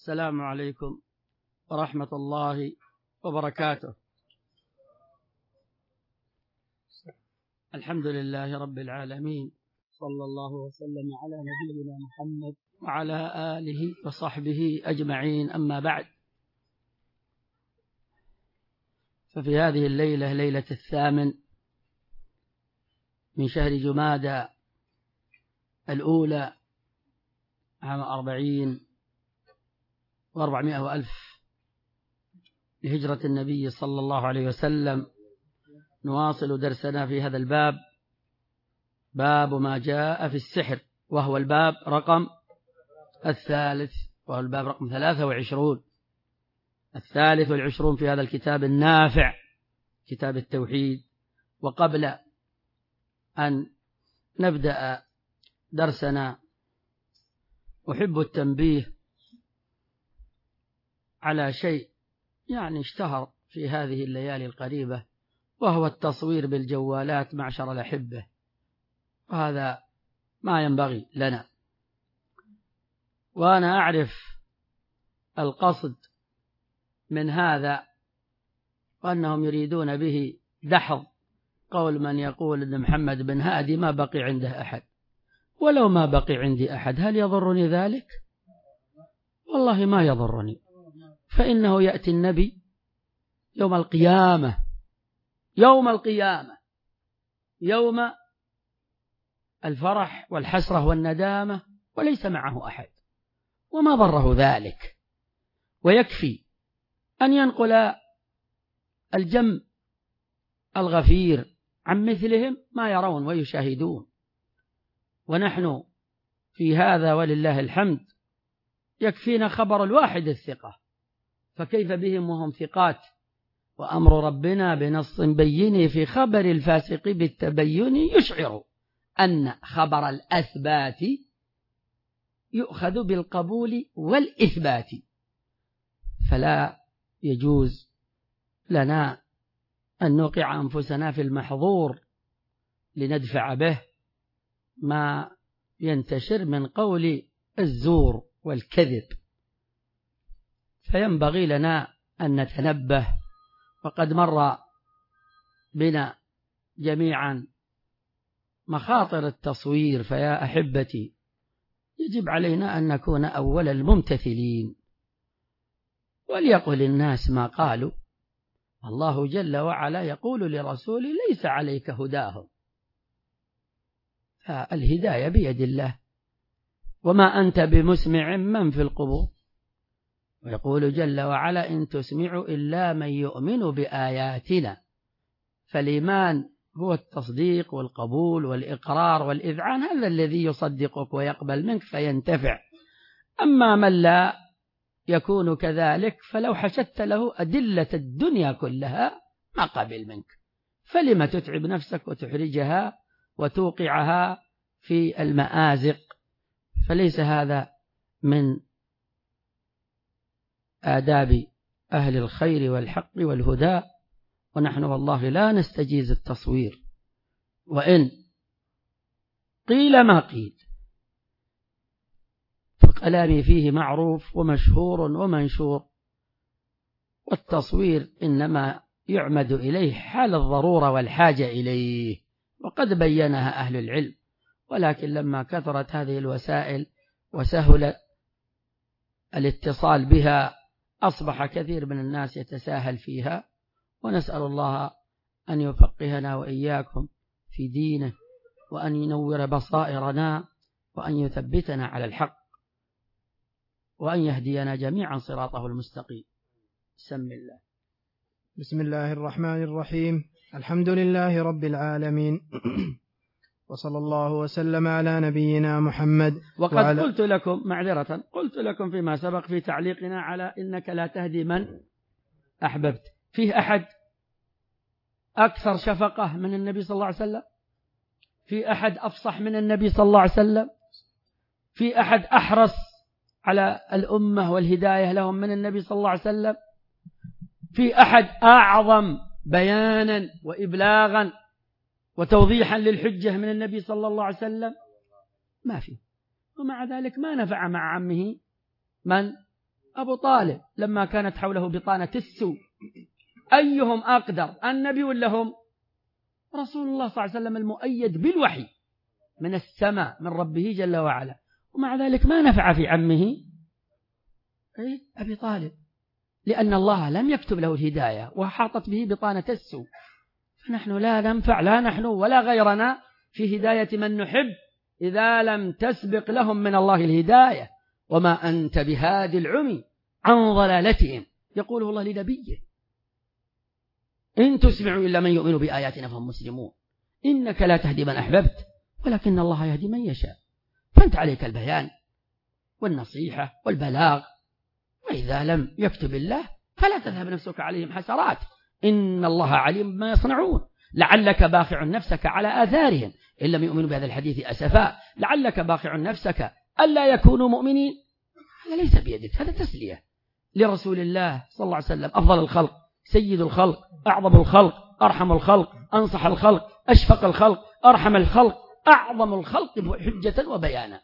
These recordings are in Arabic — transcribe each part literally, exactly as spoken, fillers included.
السلام عليكم ورحمة الله وبركاته. الحمد لله رب العالمين، صلى الله وسلم على نبينا محمد وعلى آله وصحبه أجمعين، أما بعد، ففي هذه الليلة، ليلة الثامن من شهر جمادى الأولى عام أربعين وأربعمائة وألف لهجرة النبي صلى الله عليه وسلم، نواصل درسنا في هذا الباب، باب ما جاء في السحر، وهو الباب رقم الثالث، وهو الباب رقم ثلاثة وعشرون، الثالث والعشرون في هذا الكتاب النافع، كتاب التوحيد. وقبل أن نبدأ درسنا أحب التنبيه على شيء يعني اشتهر في هذه الليالي القريبة، وهو التصوير بالجوالات معشر الأحبة، وهذا ما ينبغي لنا. وأنا أعرف القصد من هذا، وأنهم يريدون به دحض قول من يقول أن محمد بن هادي ما بقي عنده أحد. ولو ما بقي عندي أحد، هل يضرني ذلك؟ والله ما يضرني، فإنه يأتي النبي يوم القيامة، يوم القيامة، يوم الفرح والحسرة والندامة، وليس معه أحد، وما ضره ذلك. ويكفي أن ينقل الجم الغفير عن مثلهم ما يرون ويشاهدون، ونحن في هذا ولله الحمد يكفينا خبر الواحد الثقة، فكيف بهم وهم ثقات؟ وأمر ربنا بنص بين في خبر الفاسق بالتبين يشعر أن خبر الأثبات يؤخذ بالقبول والإثبات، فلا يجوز لنا أن نوقع أنفسنا في المحظور لندفع به ما ينتشر من قول الزور والكذب، فينبغي لنا أن نتنبه. وقد مر بنا جميعا مخاطر التصوير، فيا أحبتي يجب علينا أن نكون أول الممتثلين، وليقل الناس ما قالوا. الله جل وعلا يقول لرسوله: ليس عليك هداهم، فالهداية بيد الله، وما أنت بمسمع من في القبور. ويقول جل وعلا: إن تسمع إلا من يؤمن بآياتنا. فالإيمان هو التصديق والقبول والإقرار والإذعان، هذا الذي يصدقك ويقبل منك فينتفع. أما من لا يكون كذلك، فلو حشدت له أدلة الدنيا كلها ما قبل منك، فلما تتعب نفسك وتحرجها وتوقعها في المآزق؟ فليس هذا من آداب أهل الخير والحق والهدى، ونحن والله لا نستجيز التصوير، وإن قيل ما قيل، فكلامي فيه معروف ومشهور ومنشور. والتصوير إنما يعمد إليه حال الضرورة والحاجة إليه، وقد بينها أهل العلم، ولكن لما كثرت هذه الوسائل وسهل الاتصال بها أصبح كثير من الناس يتساهل فيها، ونسأل الله أن يفقهنا وإياكم في دينه، وأن ينور بصائرنا، وأن يثبتنا على الحق، وأن يهدينا جميعا صراطه المستقيم. بسم الله. بسم الله الرحمن الرحيم. الحمد لله رب العالمين، وصلى الله وسلم على نبينا محمد. وقد وعلى... قلت لكم معذرة قلت لكم فيما سبق في تعليقنا على إنك لا تهدي من أحببت، فيه أحد أكثر شفقة من النبي صلى الله عليه وسلم؟ في أحد أفصح من النبي صلى الله عليه وسلم؟ في أحد أحرص على الأمة والهداية لهم من النبي صلى الله عليه وسلم؟ في أحد أعظم بيانا وإبلاغا وتوضيحا للحجة من النبي صلى الله عليه وسلم؟ ما في. ومع ذلك ما نفع مع عمه من أبو طالب لما كانت حوله بطانة السوء أيهم أقدر النبي ولا هم؟ رسول الله صلى الله عليه وسلم المؤيد بالوحي من السماء من ربه جل وعلا، ومع ذلك ما نفع في عمه أبي طالب، لأن الله لم يكتب له الهداية وحاطت به بطانة السوء. فنحن لا ننفع لا نحن ولا غيرنا في هداية من نحب إذا لم تسبق لهم من الله الهداية. وما أنت بهادي العمي عن ضلالتهم، يقوله الله لنبيه: إن تسمعوا إلا من يؤمن بآياتنا فهم مسلمون. إنك لا تهدي من أحببت ولكن الله يهدي من يشاء. فأنت عليك البيان والنصيحة والبلاغ، وإذا لم يكتب الله فلا تذهب نفسك عليهم حسرات، إن الله عليم ما يصنعون. لعلك باخع نفسك على آثارهم إن لم يؤمنوا بهذا الحديث أسفا، لعلك باخع نفسك ألا يكونوا مؤمنين. هذا ليس بيدك، هذا تسلية لرسول الله صلى الله عليه وسلم، أفضل الخلق، سيد الخلق، أعظم الخلق، أرحم الخلق، أنصح الخلق، أشفق الخلق، أرحم الخلق، أعظم الخلق حجة وبيانا.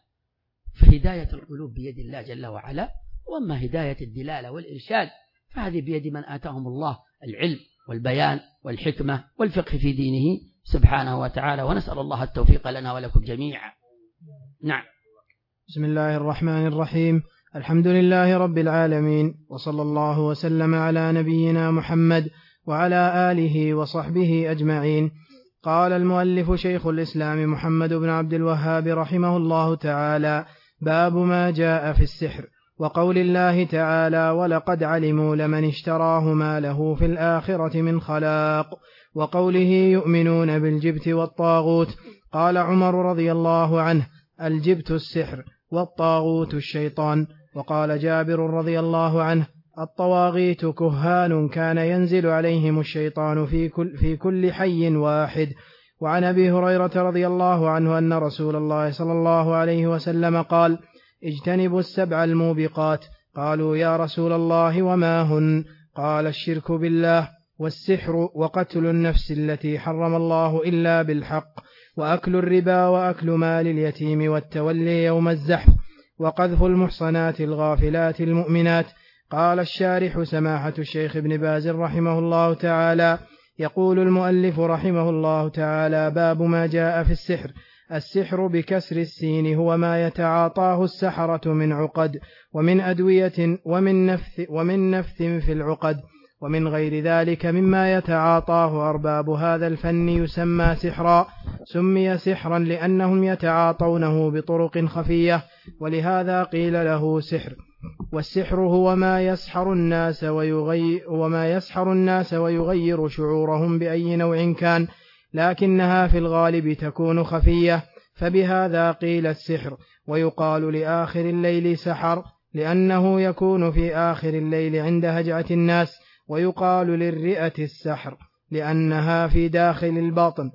فهداية القلوب بيد الله جل وعلا، وأما هداية الدلالة والإرشاد فهذه بيد من آتاهم الله العلم والبيان والحكمة والفقه في دينه سبحانه وتعالى. ونسأل الله التوفيق لنا ولكم جميعا. نعم. بسم الله الرحمن الرحيم. الحمد لله رب العالمين، وصلى الله وسلم على نبينا محمد وعلى آله وصحبه أجمعين. قال المؤلف شيخ الإسلام محمد بن عبد الوهاب رحمه الله تعالى: باب ما جاء في السحر، وقول الله تعالى: ولقد علموا لمن اشتراه ما له في الآخرة من خلاق، وقوله: يؤمنون بالجبت والطاغوت. قال عمر رضي الله عنه: الجبت السحر والطاغوت الشيطان. وقال جابر رضي الله عنه: الطواغيت كهان كان ينزل عليهم الشيطان في كل, في كل حي واحد. وعن أبي هريرة رضي الله عنه أن رسول الله صلى الله عليه وسلم قال: اجتنبوا السبع الموبقات. قالوا: يا رسول الله وما هن؟ قال: الشرك بالله، والسحر، وقتل النفس التي حرم الله إلا بالحق، وأكل الربا، وأكل مال اليتيم، والتولي يوم الزحف، وقذف المحصنات الغافلات المؤمنات. قال الشارح سماحة الشيخ ابن باز رحمه الله تعالى: يقول المؤلف رحمه الله تعالى: باب ما جاء في السحر. السحر بكسر السين هو ما يتعاطاه السحرة من عقد ومن أدوية ومن نفث, ومن نفث في العقد ومن غير ذلك مما يتعاطاه أرباب هذا الفن يسمى سحرا. سمي سحرا لأنهم يتعاطونه بطرق خفية، ولهذا قيل له سحر. والسحر هو ما يسحر الناس ويغير, وما يسحر الناس ويغير شعورهم بأي نوع كان، لكنها في الغالب تكون خفية، فبهذا قيل السحر. ويقال لآخر الليل سحر لأنه يكون في آخر الليل عند هجعة الناس. ويقال للرئة السحر لأنها في داخل البطن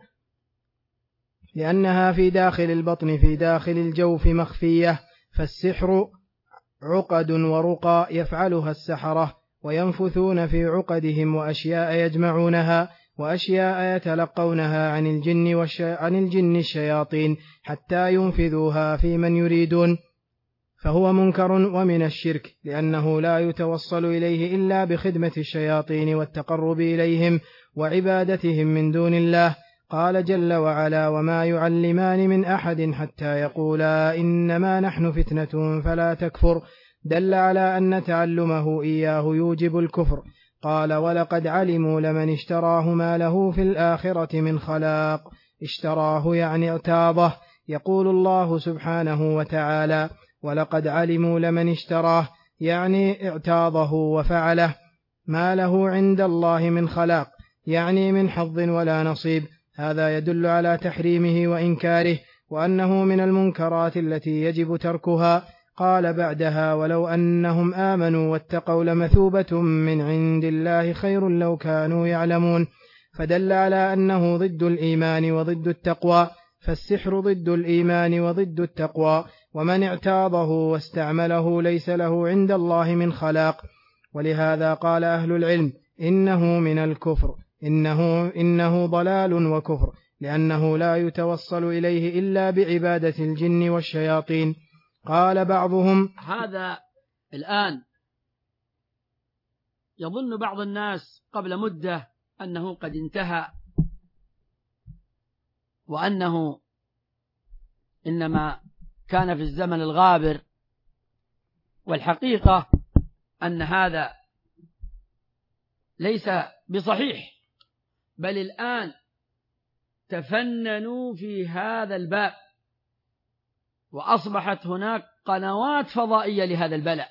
لأنها في داخل البطن في داخل الجوف مخفية. فالسحر عقد ورقى يفعلها السحرة، وينفثون في عقدهم وأشياء يجمعونها، وأشياء يتلقونها عن الجن, والش... عن الجن الشياطين حتى ينفذوها في من يريدون. فهو منكر ومن الشرك، لأنه لا يتوصل إليه إلا بخدمة الشياطين والتقرب إليهم وعبادتهم من دون الله. قال جل وعلا: وما يعلمان من أحد حتى يقولا إنما نحن فتنة فلا تكفر. دل على أن تعلمه إياه يوجب الكفر. قال: ولقد علموا لمن اشتراه ما له في الآخرة من خلاق. اشتراه يعني اعتاضه. يقول الله سبحانه وتعالى: ولقد علموا لمن اشتراه، يعني اعتاضه وفعله. ما له عند الله من خلاق، يعني من حظ ولا نصيب. هذا يدل على تحريمه وإنكاره، وأنه من المنكرات التي يجب تركها. قال بعدها: ولو أنهم آمنوا واتقوا لمثوبة من عند الله خير لو كانوا يعلمون. فدل على أنه ضد الإيمان وضد التقوى، فالسحر ضد الإيمان وضد التقوى، ومن اعتاضه واستعمله ليس له عند الله من خلاق. ولهذا قال أهل العلم: إنه من الكفر، إنه, إنه ضلال وكفر، لأنه لا يتوصل إليه إلا بعبادة الجن والشياطين. قال بعضهم: هذا الآن يظن بعض الناس قبل مدة أنه قد انتهى، وأنه إنما كان في الزمن الغابر، والحقيقة أن هذا ليس بصحيح، بل الآن تفننوا في هذا الباب، وأصبحت هناك قنوات فضائية لهذا البلاء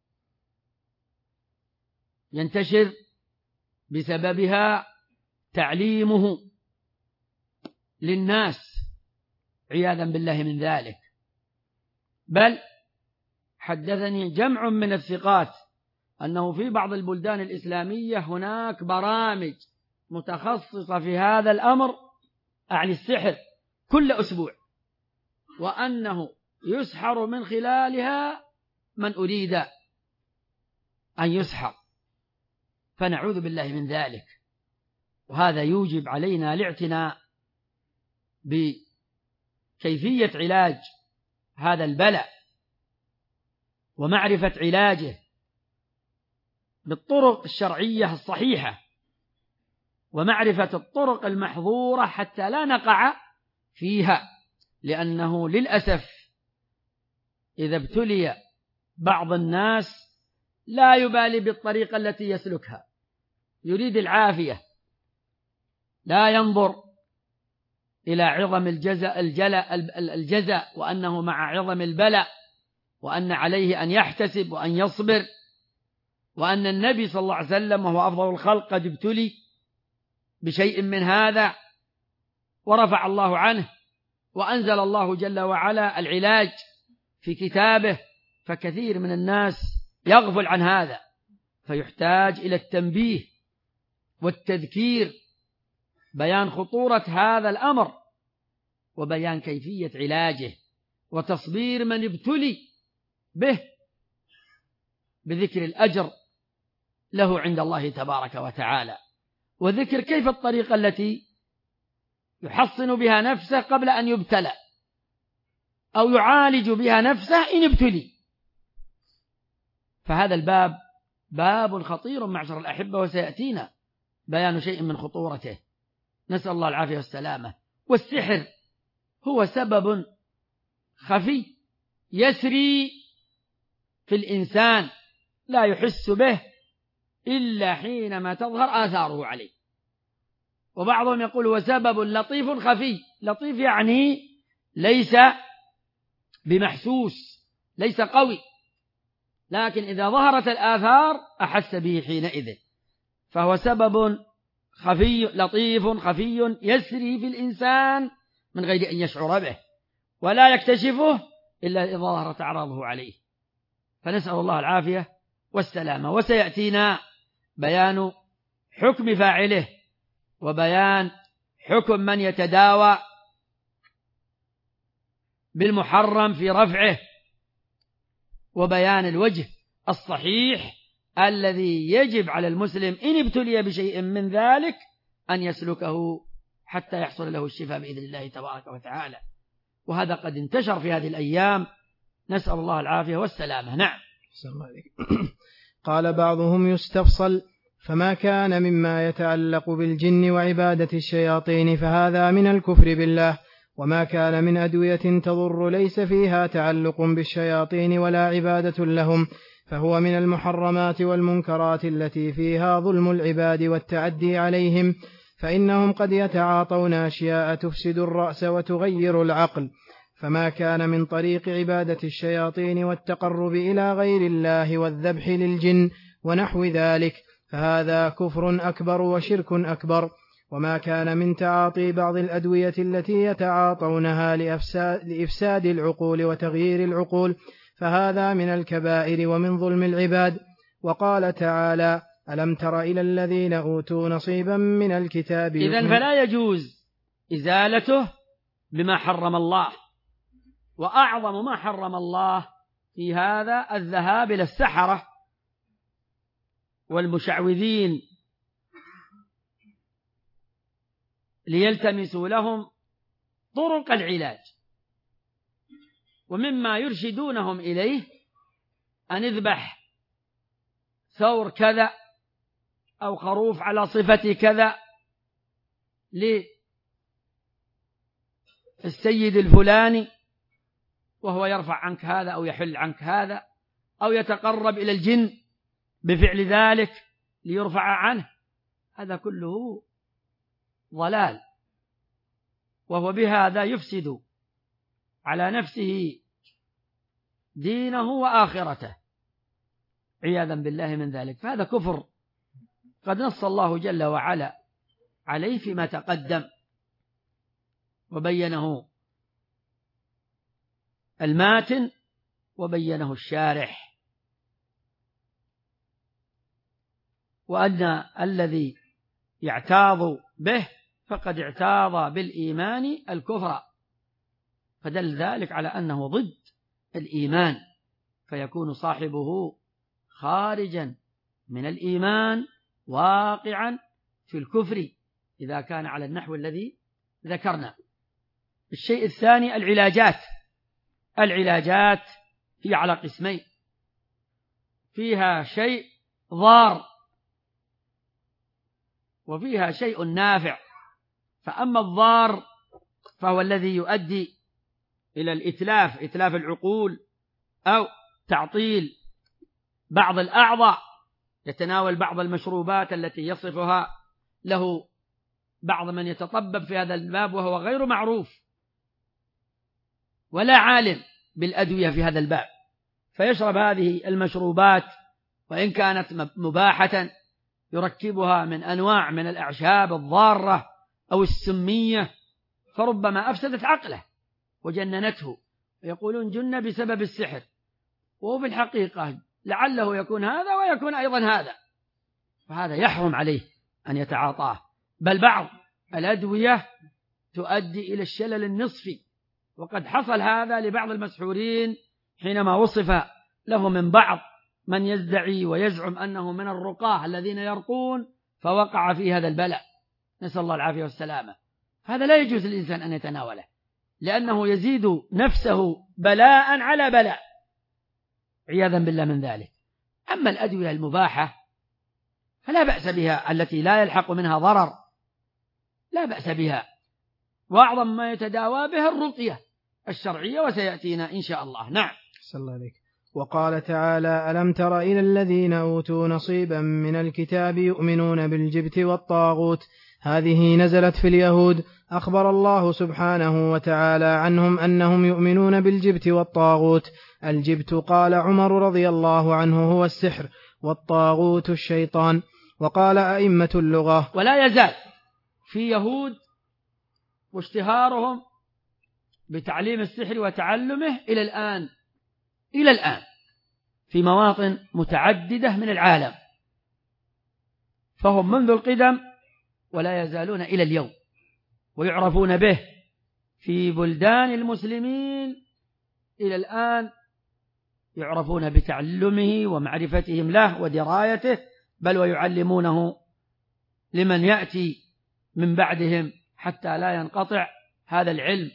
ينتشر بسببها تعليمه للناس عياذا بالله من ذلك. بل حدثني جمع من الثقات أنه في بعض البلدان الإسلامية هناك برامج متخصصة في هذا الأمر، أعني السحر، كل أسبوع، وأنه يسحر من خلالها من أريد أن يسحر، فنعوذ بالله من ذلك. وهذا يوجب علينا الاعتناء بكيفية علاج هذا البلاء، ومعرفة علاجه بالطرق الشرعية الصحيحة، ومعرفة الطرق المحظورة حتى لا نقع فيها. لأنه للأسف إذا ابتلي بعض الناس لا يبالي بالطريقة التي يسلكها، يريد العافية، لا ينظر إلى عظم الجزاء الجزاء وأنه مع عظم البلاء، وأن عليه أن يحتسب وأن يصبر، وأن النبي صلى الله عليه وسلم وهو أفضل الخلق قد ابتلي بشيء من هذا ورفع الله عنه، وأنزل الله جل وعلا العلاج في كتابه، فكثير من الناس يغفل عن هذا، فيحتاج إلى التنبيه والتذكير، بيان خطورة هذا الأمر، وبيان كيفية علاجه، وتصبير من ابتلي به، بذكر الأجر له عند الله تبارك وتعالى، وذكر كيف الطريقة التي يحصن بها نفسه قبل أن يبتلى، أو يعالج بها نفسه إن ابتلي. فهذا الباب باب خطير معشر الأحبة، وسيأتينا بيان شيء من خطورته، نسأل الله العافية والسلامة. والسحر هو سبب خفي يسري في الإنسان لا يحس به إلا حينما تظهر آثاره عليه، وبعضهم يقول هو سبب لطيف خفي. لطيف يعني ليس بمحسوس، ليس قوي، لكن إذا ظهرت الآثار أحس به حينئذ، فهو سبب خفي لطيف خفي يسري في الإنسان من غير أن يشعر به، ولا يكتشفه إلا إذا ظهرت أعراضه عليه، فنسأل الله العافية والسلامة. وسيأتينا بيان حكم فاعله، وبيان حكم من يتداوى بالمحرم في رفعه، وبيان الوجه الصحيح الذي يجب على المسلم إن ابتلي بشيء من ذلك أن يسلكه حتى يحصل له الشفاء بإذن الله تبارك وتعالى. وهذا قد انتشر في هذه الأيام، نسأل الله العافية والسلامة. نعم. قال بعضهم يستفصل: فما كان مما يتعلق بالجن وعبادة الشياطين فهذا من الكفر بالله، وما كان من أدوية تضر ليس فيها تعلق بالشياطين ولا عبادة لهم فهو من المحرمات والمنكرات التي فيها ظلم العباد والتعدي عليهم، فإنهم قد يتعاطون أشياء تفسد الرأس وتغير العقل. فما كان من طريق عبادة الشياطين والتقرب إلى غير الله والذبح للجن ونحو ذلك فهذا كفر أكبر وشرك أكبر. وما كان من تعاطي بعض الأدوية التي يتعاطونها لإفساد العقول وتغيير العقول فهذا من الكبائر ومن ظلم العباد. وقال تعالى: ألم تر إلى الذين أوتوا نصيبا من الكتاب. إذن فلا يجوز إزالته بما حرم الله، وأعظم ما حرم الله في هذا الذهاب إلى السحرة والمشعوذين ليلتمسوا لهم طرق العلاج، ومما يرشدونهم إليه أن اذبح ثور كذا أو خروف على صفة كذا للسيد الفلاني وهو يرفع عنك هذا أو يحل عنك هذا، أو يتقرب إلى الجن بفعل ذلك ليرفع عنه، هذا كله ضلال، وهو بهذا يفسد على نفسه دينه وآخرته عياذا بالله من ذلك. فهذا كفر قد نص الله جل وعلا عليه فيما تقدم وبينه الماتن وبينه الشارح، وأن الذي يعتاض به فقد اعتاض بالإيمان الكفر، فدل ذلك على أنه ضد الإيمان، فيكون صاحبه خارجا من الإيمان واقعا في الكفر إذا كان على النحو الذي ذكرنا. الشيء الثاني العلاجات. العلاجات هي على قسمين، فيها شيء ضار وفيها شيء نافع. فأما الضار فهو الذي يؤدي إلى الإتلاف، إتلاف العقول أو تعطيل بعض الأعضاء، يتناول بعض المشروبات التي يصفها له بعض من يتطبب في هذا الباب وهو غير معروف ولا عالم بالأدوية في هذا الباب، فيشرب هذه المشروبات وإن كانت مباحة يركبها من أنواع من الأعشاب الضارة أو السمية، فربما أفسدت عقله وجننته، ويقولون جن بسبب السحر، وهو في الحقيقة لعله يكون هذا ويكون أيضا هذا، فهذا يحرم عليه أن يتعاطاه. بل بعض الأدوية تؤدي إلى الشلل النصفي، وقد حصل هذا لبعض المسحورين حينما وصف له من بعض من يدعي ويزعم أنه من الرقاة الذين يرقون فوقع في هذا البلاء، نسأل الله العافية والسلامة. هذا لا يجوز للإنسان أن يتناوله، لأنه يزيد نفسه بلاء على بلاء عياذا بالله من ذلك. أما الأدوية المباحة فلا بأس بها، التي لا يلحق منها ضرر لا بأس بها، وأعظم ما يتداوى بها الرقية الشرعية، وسيأتينا إن شاء الله. نعم. صلى الله عليك. وقال تعالى: ألم تر إلى الذين أوتوا نصيبا من الكتاب يؤمنون بالجبت والطاغوت. هذه نزلت في اليهود، أخبر الله سبحانه وتعالى عنهم أنهم يؤمنون بالجبت والطاغوت. الجبت قال عمر رضي الله عنه هو السحر، والطاغوت الشيطان. وقال أئمة اللغة: ولا يزال في يهود واشتهارهم بتعليم السحر وتعلمه إلى الآن إلى الآن في مواطن متعددة من العالم، فهم منذ القدم ولا يزالون إلى اليوم، ويعرفون به في بلدان المسلمين إلى الآن، يعرفون بتعلمه ومعرفتهم له ودرايته، بل ويعلمونه لمن يأتي من بعدهم حتى لا ينقطع هذا العلم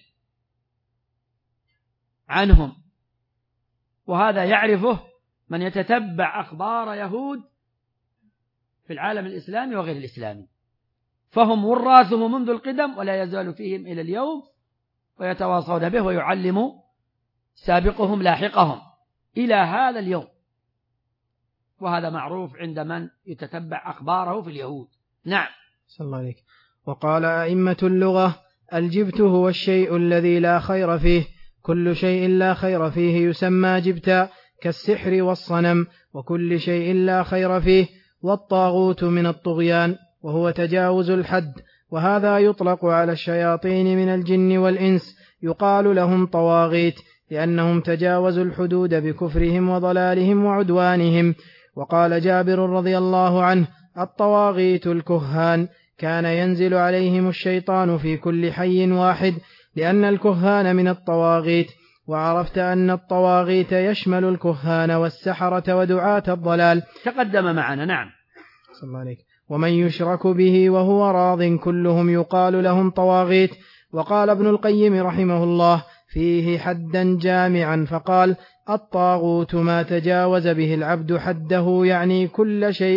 عنهم. وهذا يعرفه من يتتبع أخبار يهود في العالم الإسلامي وغير الإسلامي، فهم وراثه منذ القدم ولا يزال فيهم إلى اليوم، ويتواصون به ويعلم سابقهم لاحقهم إلى هذا اليوم، وهذا معروف عند من يتتبع أخباره في اليهود. نعم. صلى الله عليك. وقال أئمة اللغة: الجبت هو الشيء الذي لا خير فيه، كل شيء لا خير فيه يسمى جبتا، كالسحر والصنم، وكل شيء لا خير فيه. والطاغوت من الطغيان، وهو تجاوز الحد، وهذا يطلق على الشياطين من الجن والإنس، يقال لهم طواغيت لأنهم تجاوزوا الحدود بكفرهم وضلالهم وعدوانهم. وقال جابر رضي الله عنه: الطواغيت الكهان، كان ينزل عليهم الشيطان في كل حي واحد، لأن الكهان من الطواغيت. وعرفت أن الطواغيت يشمل الكهان والسحرة ودعاة الضلال، تقدم معنا. نعم. صلى الله عليك. ومن يشرك به وهو راض كلهم يقال لهم طواغيت. وقال ابن القيم رحمه الله فيه حدا جامعا فقال: الطاغوت ما تجاوز به العبد حده، يعني كل شيء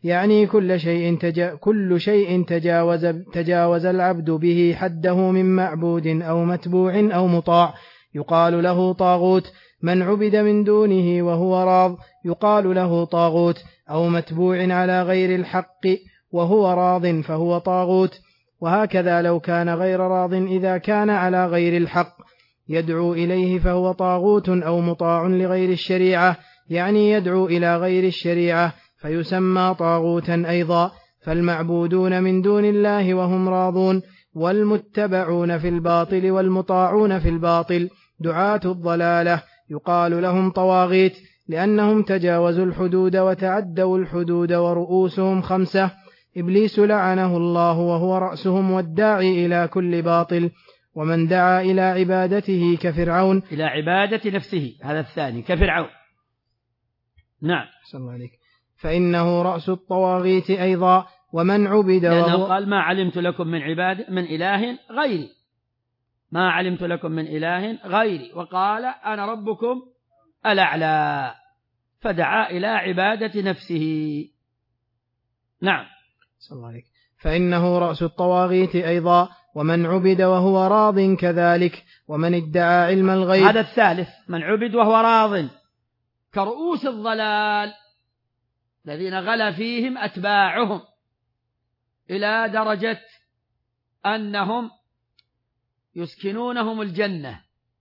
يعني كل شيء, تجا كل شيء تجاوز, تجاوز العبد به حده من معبود أو متبوع أو مطاع يقال له طاغوت. من عبد من دونه وهو راض يقال له طاغوت، أو متبوع على غير الحق وهو راض فهو طاغوت. وهكذا لو كان غير راض إذا كان على غير الحق يدعو إليه فهو طاغوت أو مطاع لغير الشريعة، يعني يدعو إلى غير الشريعة فيسمى طاغوتا أيضا. فالمعبودون من دون الله وهم راضون، والمتبعون في الباطل والمطاعون في الباطل دعاة الضلالة يقال لهم طواغيت، لأنهم تجاوزوا الحدود وتعدوا الحدود، ورؤوسهم خمسة: إبليس لعنه الله وهو رأسهم والداعي إلى كل باطل، ومن دعا إلى عبادته كفرعون، إلى عبادة نفسه، هذا الثاني كفرعون. نعم صلى الله عليك. فإنه رأس الطواغيت أيضا. ومن عبد لأنه وهو قال: ما علمت لكم من عباد من إله غيري، ما علمت لكم من إله غيري، وقال: أنا ربكم الأعلى، فدعا إلى عبادة نفسه. نعم صلى الله عليك. فإنه رأس الطواغيت أيضا. ومن عبد وهو راض كذلك. ومن ادعى علم الغيب، هذا الثالث، من عبد وهو راض، كرؤوس الضلال الذين غلا فيهم أتباعهم إلى درجة أنهم يسكنونهم الجنة،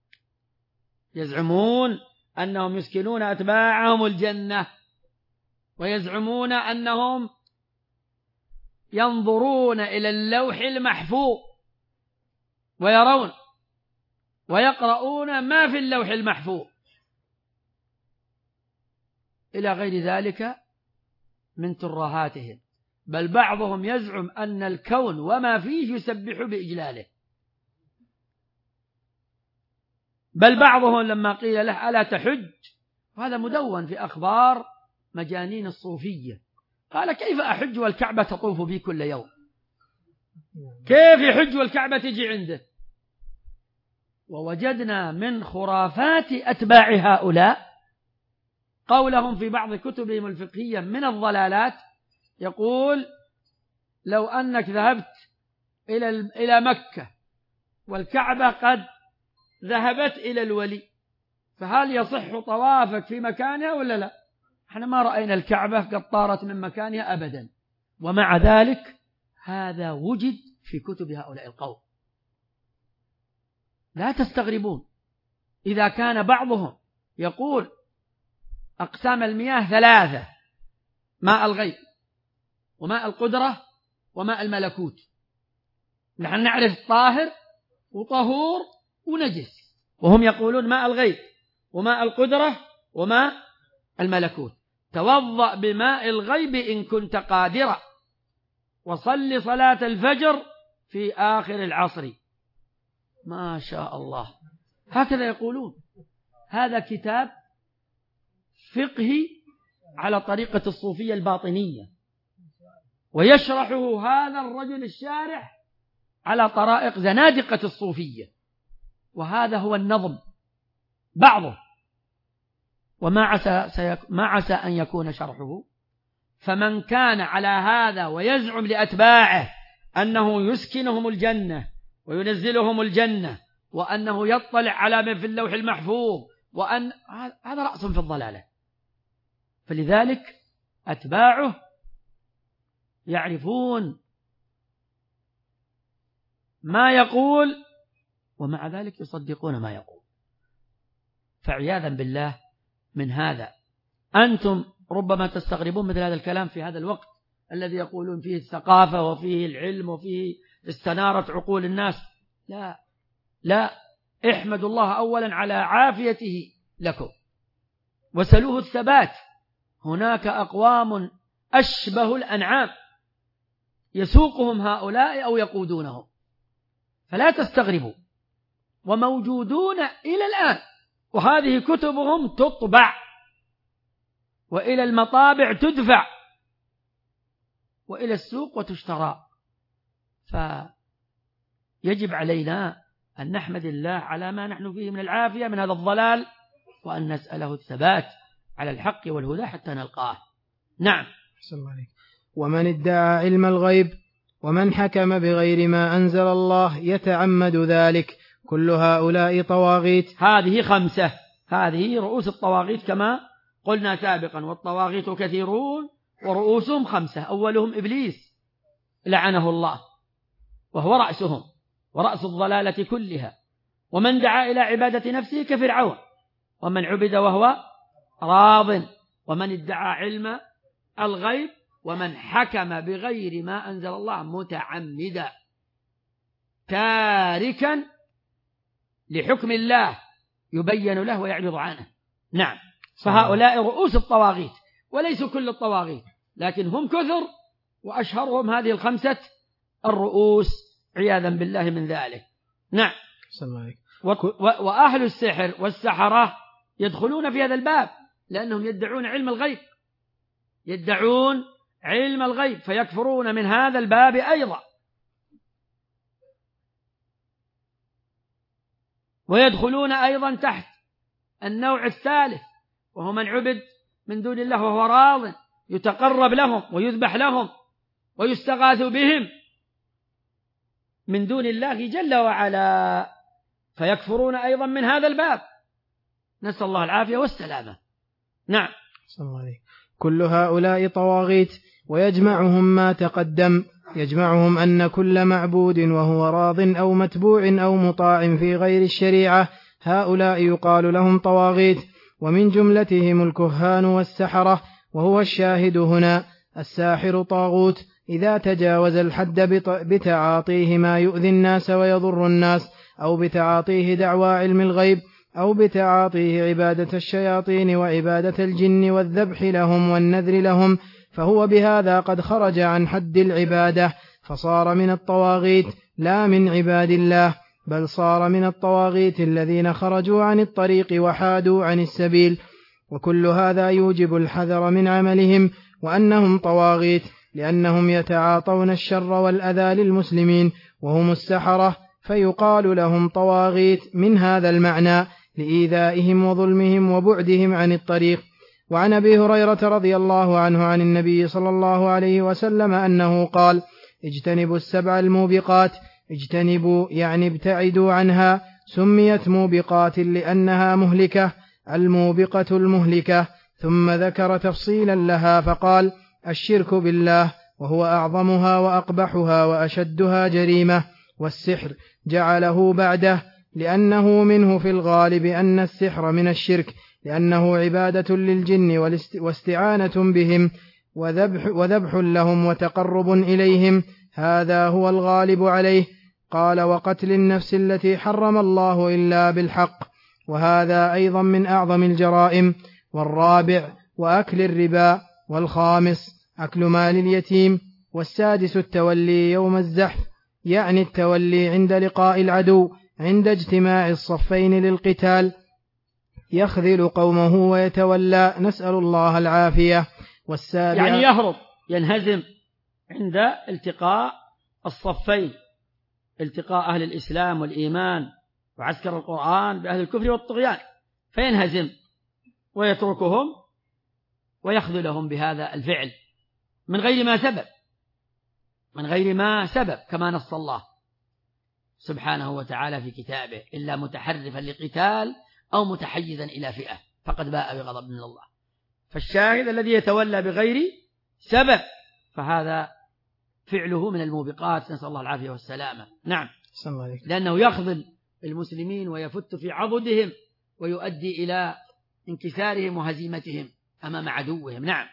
يزعمون أنهم يسكنون أتباعهم الجنة، ويزعمون أنهم ينظرون إلى اللوح المحفوظ ويرون ويقرؤون ما في اللوح المحفوظ إلى غير ذلك من ترهاتهم. بل بعضهم يزعم أن الكون وما فيه يسبح بإجلاله، بل بعضهم لما قيل له: ألا تحج؟ وهذا مدون في أخبار مجانين الصوفية، قال: كيف أحج والكعبة تطوف بي كل يوم؟ كيف يحج والكعبة تجي عنده؟ ووجدنا من خرافات أتباع هؤلاء قولهم في بعض كتبهم الفقهية من الضلالات، يقول: لو أنك ذهبت إلى إلى مكة والكعبة قد ذهبت إلى الولي، فهل يصح طوافك في مكانها ولا لا؟ احنا ما رأينا الكعبة قد طارت من مكانها أبدا. ومع ذلك هذا وجد في كتب هؤلاء القوم. لا تستغربون إذا كان بعضهم يقول أقسام المياه ثلاثة: ماء الغيب، وماء القدرة، وماء الملكوت. نحن نعرف طاهر وطهور ونجس، وهم يقولون ماء الغيب وماء القدرة وماء الملكوت. توضأ بماء الغيب إن كنت قادرا، وصل صلاة الفجر في آخر العصر. ما شاء الله، هكذا يقولون. هذا كتاب فقهي على طريقة الصوفية الباطنية، ويشرحه هذا الرجل الشارح على طرائق زنادقة الصوفية، وهذا هو النظم بعضه، وما عسى, سيك... ما عسى أن يكون شرحه. فمن كان على هذا ويزعم لأتباعه أنه يسكنهم الجنة وينزلهم الجنة، وأنه يطلع على ما في اللوح المحفوظ، وأن هذا رأس في الضلالة. فلذلك أتباعه يعرفون ما يقول، ومع ذلك يصدقون ما يقول. فعياذا بالله من هذا. أنتم ربما تستغربون مثل هذا الكلام في هذا الوقت الذي يقولون فيه الثقافة وفيه العلم وفيه استنارت عقول الناس. لا لا، احمدوا الله أولا على عافيته لكم، وسلوه الثبات. هناك أقوام أشبه الأنعام يسوقهم هؤلاء أو يقودونهم، فلا تستغربوا، وموجودون إلى الآن، وهذه كتبهم تطبع وإلى المطابع تدفع وإلى السوق وتشترى. فيجب علينا أن نحمد الله على ما نحن فيه من العافية من هذا الضلال، وأن نسأله الثبات على الحق والهدى حتى نلقاه. نعم. أحسن الله عليك. ومن ادعى علم الغيب ومن حكم بغير ما أنزل الله يتعمد ذلك، كل هؤلاء طواغيت. هذه خمسة، هذه رؤوس الطواغيت كما قلنا سابقا، والطواغيت كثيرون ورؤوسهم خمسة. أولهم إبليس لعنه الله وهو رأسهم ورأس الضلالة كلها، ومن دعا إلى عبادة نفسه كفرعون، ومن عبد وهو راض، ومن ادعى علم الغيب، ومن حكم بغير ما أنزل الله متعمدا تاركا لحكم الله يبين له ويعرض عنه. نعم، فهؤلاء رؤوس الطواغيت، وليسوا كل الطواغيت، لكن هم كثر، وأشهرهم هذه الخمسة الرؤوس عياذا بالله من ذلك. نعم. وأهل السحر والسحرة يدخلون في هذا الباب، لأنهم يدعون علم الغيب، يدعون علم الغيب فيكفرون من هذا الباب أيضا. ويدخلون أيضا تحت النوع الثالث، وهو من عبد من دون الله وهو راض، يتقرب لهم ويذبح لهم ويستغاث بهم من دون الله جل وعلا، فيكفرون أيضا من هذا الباب، نسأل الله العافية والسلامة. نعم. كل هؤلاء طواغيت، ويجمعهم ما تقدم، يجمعهم أن كل معبود وهو راض أو متبوع أو مطاع في غير الشريعة، هؤلاء يقال لهم طواغيت، ومن جملتهم الكهان والسحرة. وهو الشاهد هنا الساحر طاغوت إذا تجاوز الحد بتعاطيه ما يؤذي الناس ويضر الناس، أو بتعاطيه دعوى علم الغيب، أو بتعاطيه عبادة الشياطين وعبادة الجن والذبح لهم والنذر لهم، فهو بهذا قد خرج عن حد العبادة، فصار من الطواغيت لا من عباد الله، بل صار من الطواغيت الذين خرجوا عن الطريق وحادوا عن السبيل. وكل هذا يوجب الحذر من عملهم، وأنهم طواغيت لأنهم يتعاطون الشر والأذى للمسلمين، وهم السحرة، فيقال لهم طواغيت من هذا المعنى لإيذائهم وظلمهم وبعدهم عن الطريق. وعن أبي هريرة رضي الله عنه عن النبي صلى الله عليه وسلم أنه قال: اجتنبوا السبع الموبقات، اجتنبوا يعني ابتعدوا عنها، سميت موبقات لأنها مهلكة، الموبقة المهلكة. ثم ذكر تفصيلا لها فقال: الشرك بالله، وهو أعظمها وأقبحها وأشدها جريمة، والسحر جعله بعده، لأنه منه في الغالب أن السحر من الشرك، لأنه عبادة للجن واستعانة بهم وذبح, وذبح لهم وتقرب إليهم، هذا هو الغالب عليه. قال: وقتل النفس التي حرم الله إلا بالحق، وهذا أيضا من أعظم الجرائم. والرابع وأكل الربا. والخامس أكل مال اليتيم. والسادس التولي يوم الزحف، يعني التولي عند لقاء العدو، عند اجتماع الصفين للقتال، يخذل قومه ويتولى، نسأل الله العافية. والسابع يعني يهرب، ينهزم عند التقاء الصفين، التقاء أهل الإسلام والإيمان وعسكر القرآن بأهل الكفر والطغيان، فينهزم ويتركهم ويخذلهم بهذا الفعل من غير ما سبب، من غير ما سبب، كما نص الله سبحانه وتعالى في كتابه: إلا متحرفا لقتال أو متحيزا إلى فئة فقد باء بغضب من الله. فالشاهد الذي يتولى بغير سبب فهذا فعله من الموبقات، نسأل الله العافية والسلامة. نعم، لأنه يخذل المسلمين ويفت في عضدهم ويؤدي إلى انكسارهم وهزيمتهم أمام عدوهم. نعم.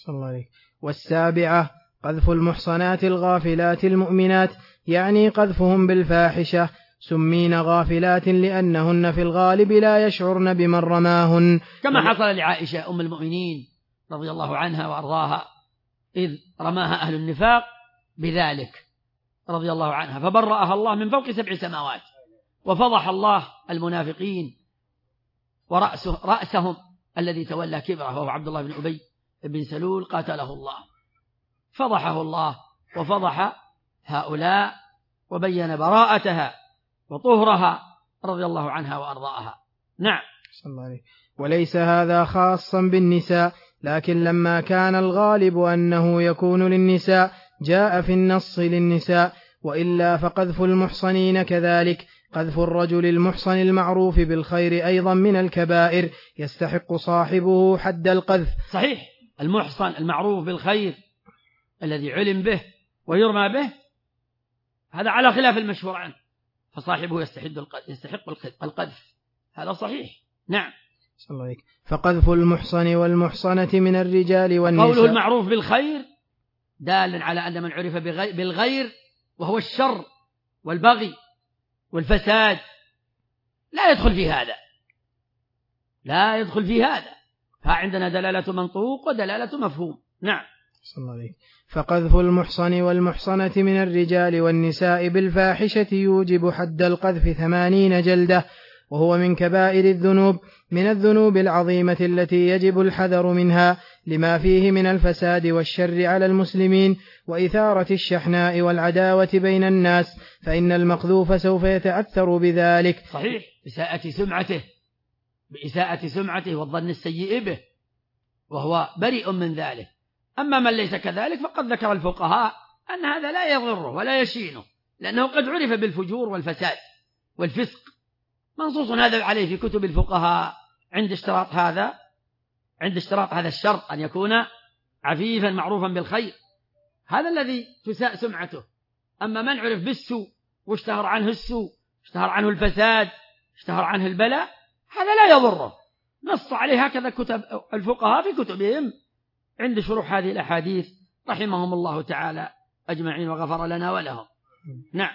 والسابعة قذف المحصنات الغافلات المؤمنات، يعني قذفهم بالفاحشة، سمين غافلات لأنهن في الغالب لا يشعرن بمن رماهن، كما حصل لعائشة أم المؤمنين رضي الله عنها وأرضاها إذ رماها أهل النفاق بذلك رضي الله عنها، فبرأها الله من فوق سبع سماوات، وفضح الله المنافقين ورأسه رأسهم الذي تولى كبره وهو عبد الله بن أبي بن سلول قاتله الله، فضحه الله وفضح هؤلاء وبين براءتها وطهرها رضي الله عنها وأرضاها. نعم. وليس هذا خاصا بالنساء، لكن لما كان الغالب أنه يكون للنساء جاء في النص للنساء، وإلا فقذف المحصنين كذلك. قذف الرجل المحصن المعروف بالخير أيضا من الكبائر يستحق صاحبه حد القذف. صحيح، المحصن المعروف بالخير الذي علم به ويرمى به هذا على خلاف المشهور عنه، فصاحبه يستحق القذف، هذا صحيح. نعم. فقذف المحصن والمحصنة من الرجال والنساء. قوله المعروف بالخير دال على أن من عرف بالغير وهو الشر والبغي والفساد لا يدخل في هذا، لا يدخل في هذا، فعندنا دلالة منطوق ودلالة مفهوم. نعم. فقذف المحصن والمحصنة من الرجال والنساء بالفاحشة يوجب حد القذف ثمانين جلدة، وهو من كبائر الذنوب، من الذنوب العظيمة التي يجب الحذر منها لما فيه من الفساد والشر على المسلمين وإثارة الشحناء والعداوة بين الناس، فإن المقذوف سوف يتأثر بذلك. صحيح، بإساءة سمعته بإساءة سمعته والظن السيء به، وهو بريء من ذلك. أما من ليس كذلك فقد ذكر الفقهاء أن هذا لا يضره ولا يشينه، لأنه قد عرف بالفجور والفساد والفسق، منصوص هذا عليه في كتب الفقهاء عند اشتراط هذا عند اشتراط هذا الشرط أن يكون عفيفا معروفا بالخير، هذا الذي تساء سمعته. أما من عرف بالسوء واشتهر عنه السوء، اشتهر عنه الفساد، اشتهر عنه البلاء، هذا لا يضره، نص عليه هكذا كتب الفقهاء في كتبهم عند شروح هذه الأحاديث رحمهم الله تعالى أجمعين وغفر لنا ولهم. نعم.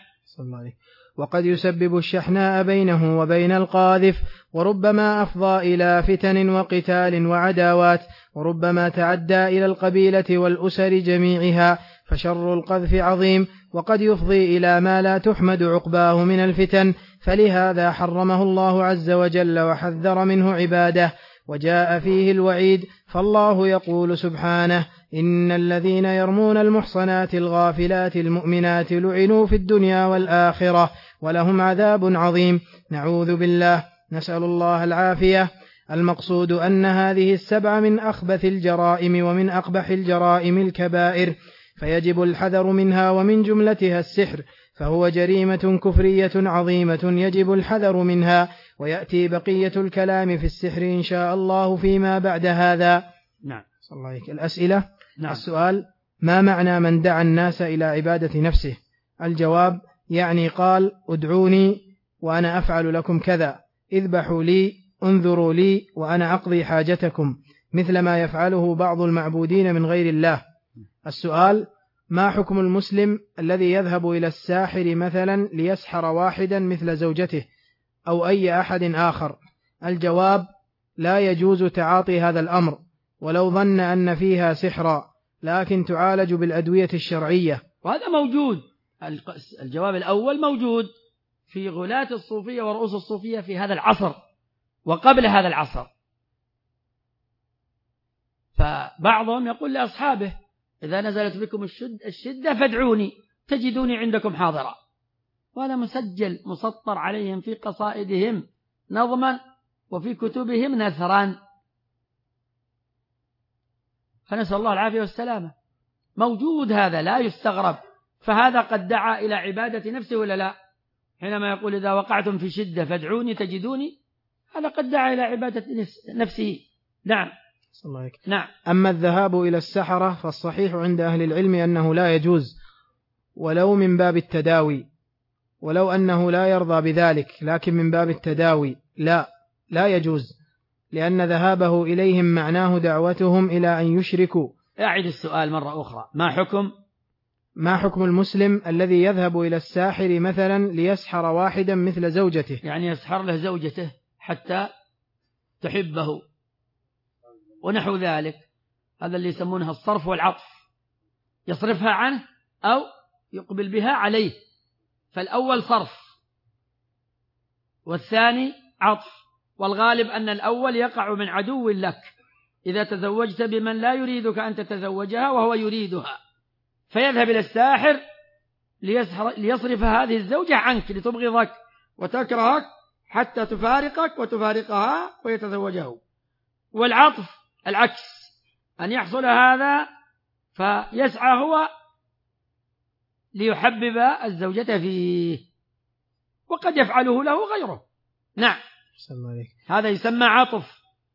وقد يسبب الشحناء بينه وبين القاذف، وربما أفضى إلى فتن وقتال وعداوات، وربما تعدى إلى القبيلة والأسر جميعها، فشر القذف عظيم، وقد يفضي إلى ما لا تحمد عقباه من الفتن، فلهذا حرمه الله عز وجل وحذر منه عباده، وجاء فيه الوعيد. فالله يقول سبحانه: إن الذين يرمون المحصنات الغافلات المؤمنات لعنوا في الدنيا والآخرة ولهم عذاب عظيم. نعوذ بالله، نسأل الله العافية. المقصود أن هذه السبع من أخبث الجرائم ومن أقبح الجرائم الكبائر، فيجب الحذر منها، ومن جملتها السحر، فهو جريمة كفرية عظيمة يجب الحذر منها، ويأتي بقية الكلام في السحر إن شاء الله فيما بعد هذا. نعم. الأسئلة. نعم. السؤال: ما معنى من دعا الناس إلى عبادة نفسه؟ الجواب: يعني قال: ادعوني وأنا أفعل لكم كذا، اذبحوا لي، انظروا لي وأنا أقضي حاجتكم، مثل ما يفعله بعض المعبودين من غير الله. السؤال: ما حكم المسلم الذي يذهب إلى الساحر مثلا ليسحر واحدا مثل زوجته أو أي أحد آخر؟ الجواب: لا يجوز تعاطي هذا الأمر ولو ظن أن فيها سحرا، لكن تعالج بالأدوية الشرعية. وهذا موجود. الجواب الأول موجود في غلاة الصوفية ورؤوس الصوفية في هذا العصر وقبل هذا العصر، فبعضهم يقول لأصحابه: إذا نزلت بكم الشدة فادعوني تجدوني عندكم حاضرا، وهذا مسجل مسطر عليهم في قصائدهم نظما وفي كتبهم نثرا، فنسأل الله العافية والسلامة. موجود هذا، لا يستغرب. فهذا قد دعا إلى عبادة نفسه ولا لا؟ حينما يقول: إذا وقعتم في شدة فادعوني تجدوني، هذا قد دعا إلى عبادة نفسه. نعم. نعم. أما الذهاب إلى السحرة فالصحيح عند أهل العلم أنه لا يجوز، ولو من باب التداوي، ولو أنه لا يرضى بذلك، لكن من باب التداوي لا لا يجوز، لأن ذهابه إليهم معناه دعوتهم إلى أن يشركوا. أعيد السؤال مرة أخرى: ما حكم ما حكم المسلم الذي يذهب إلى الساحر مثلا ليسحر واحدا مثل زوجته؟ يعني يسحر له زوجته حتى تحبه ونحو ذلك، هذا اللي يسمونها الصرف والعطف، يصرفها عنه أو يقبل بها عليه. فالأول صرف والثاني عطف، والغالب أن الأول يقع من عدو لك إذا تزوجت بمن لا يريدك أن تتزوجها وهو يريدها، فيذهب إلى الساحر ليصرف هذه الزوجة عنك لتبغضك وتكرهك حتى تفارقك وتفارقها ويتزوجه. والعطف العكس، أن يحصل هذا فيسعى هو ليحبب الزوجة فيه، وقد يفعله له غيره. نعم، هذا يسمى عطف،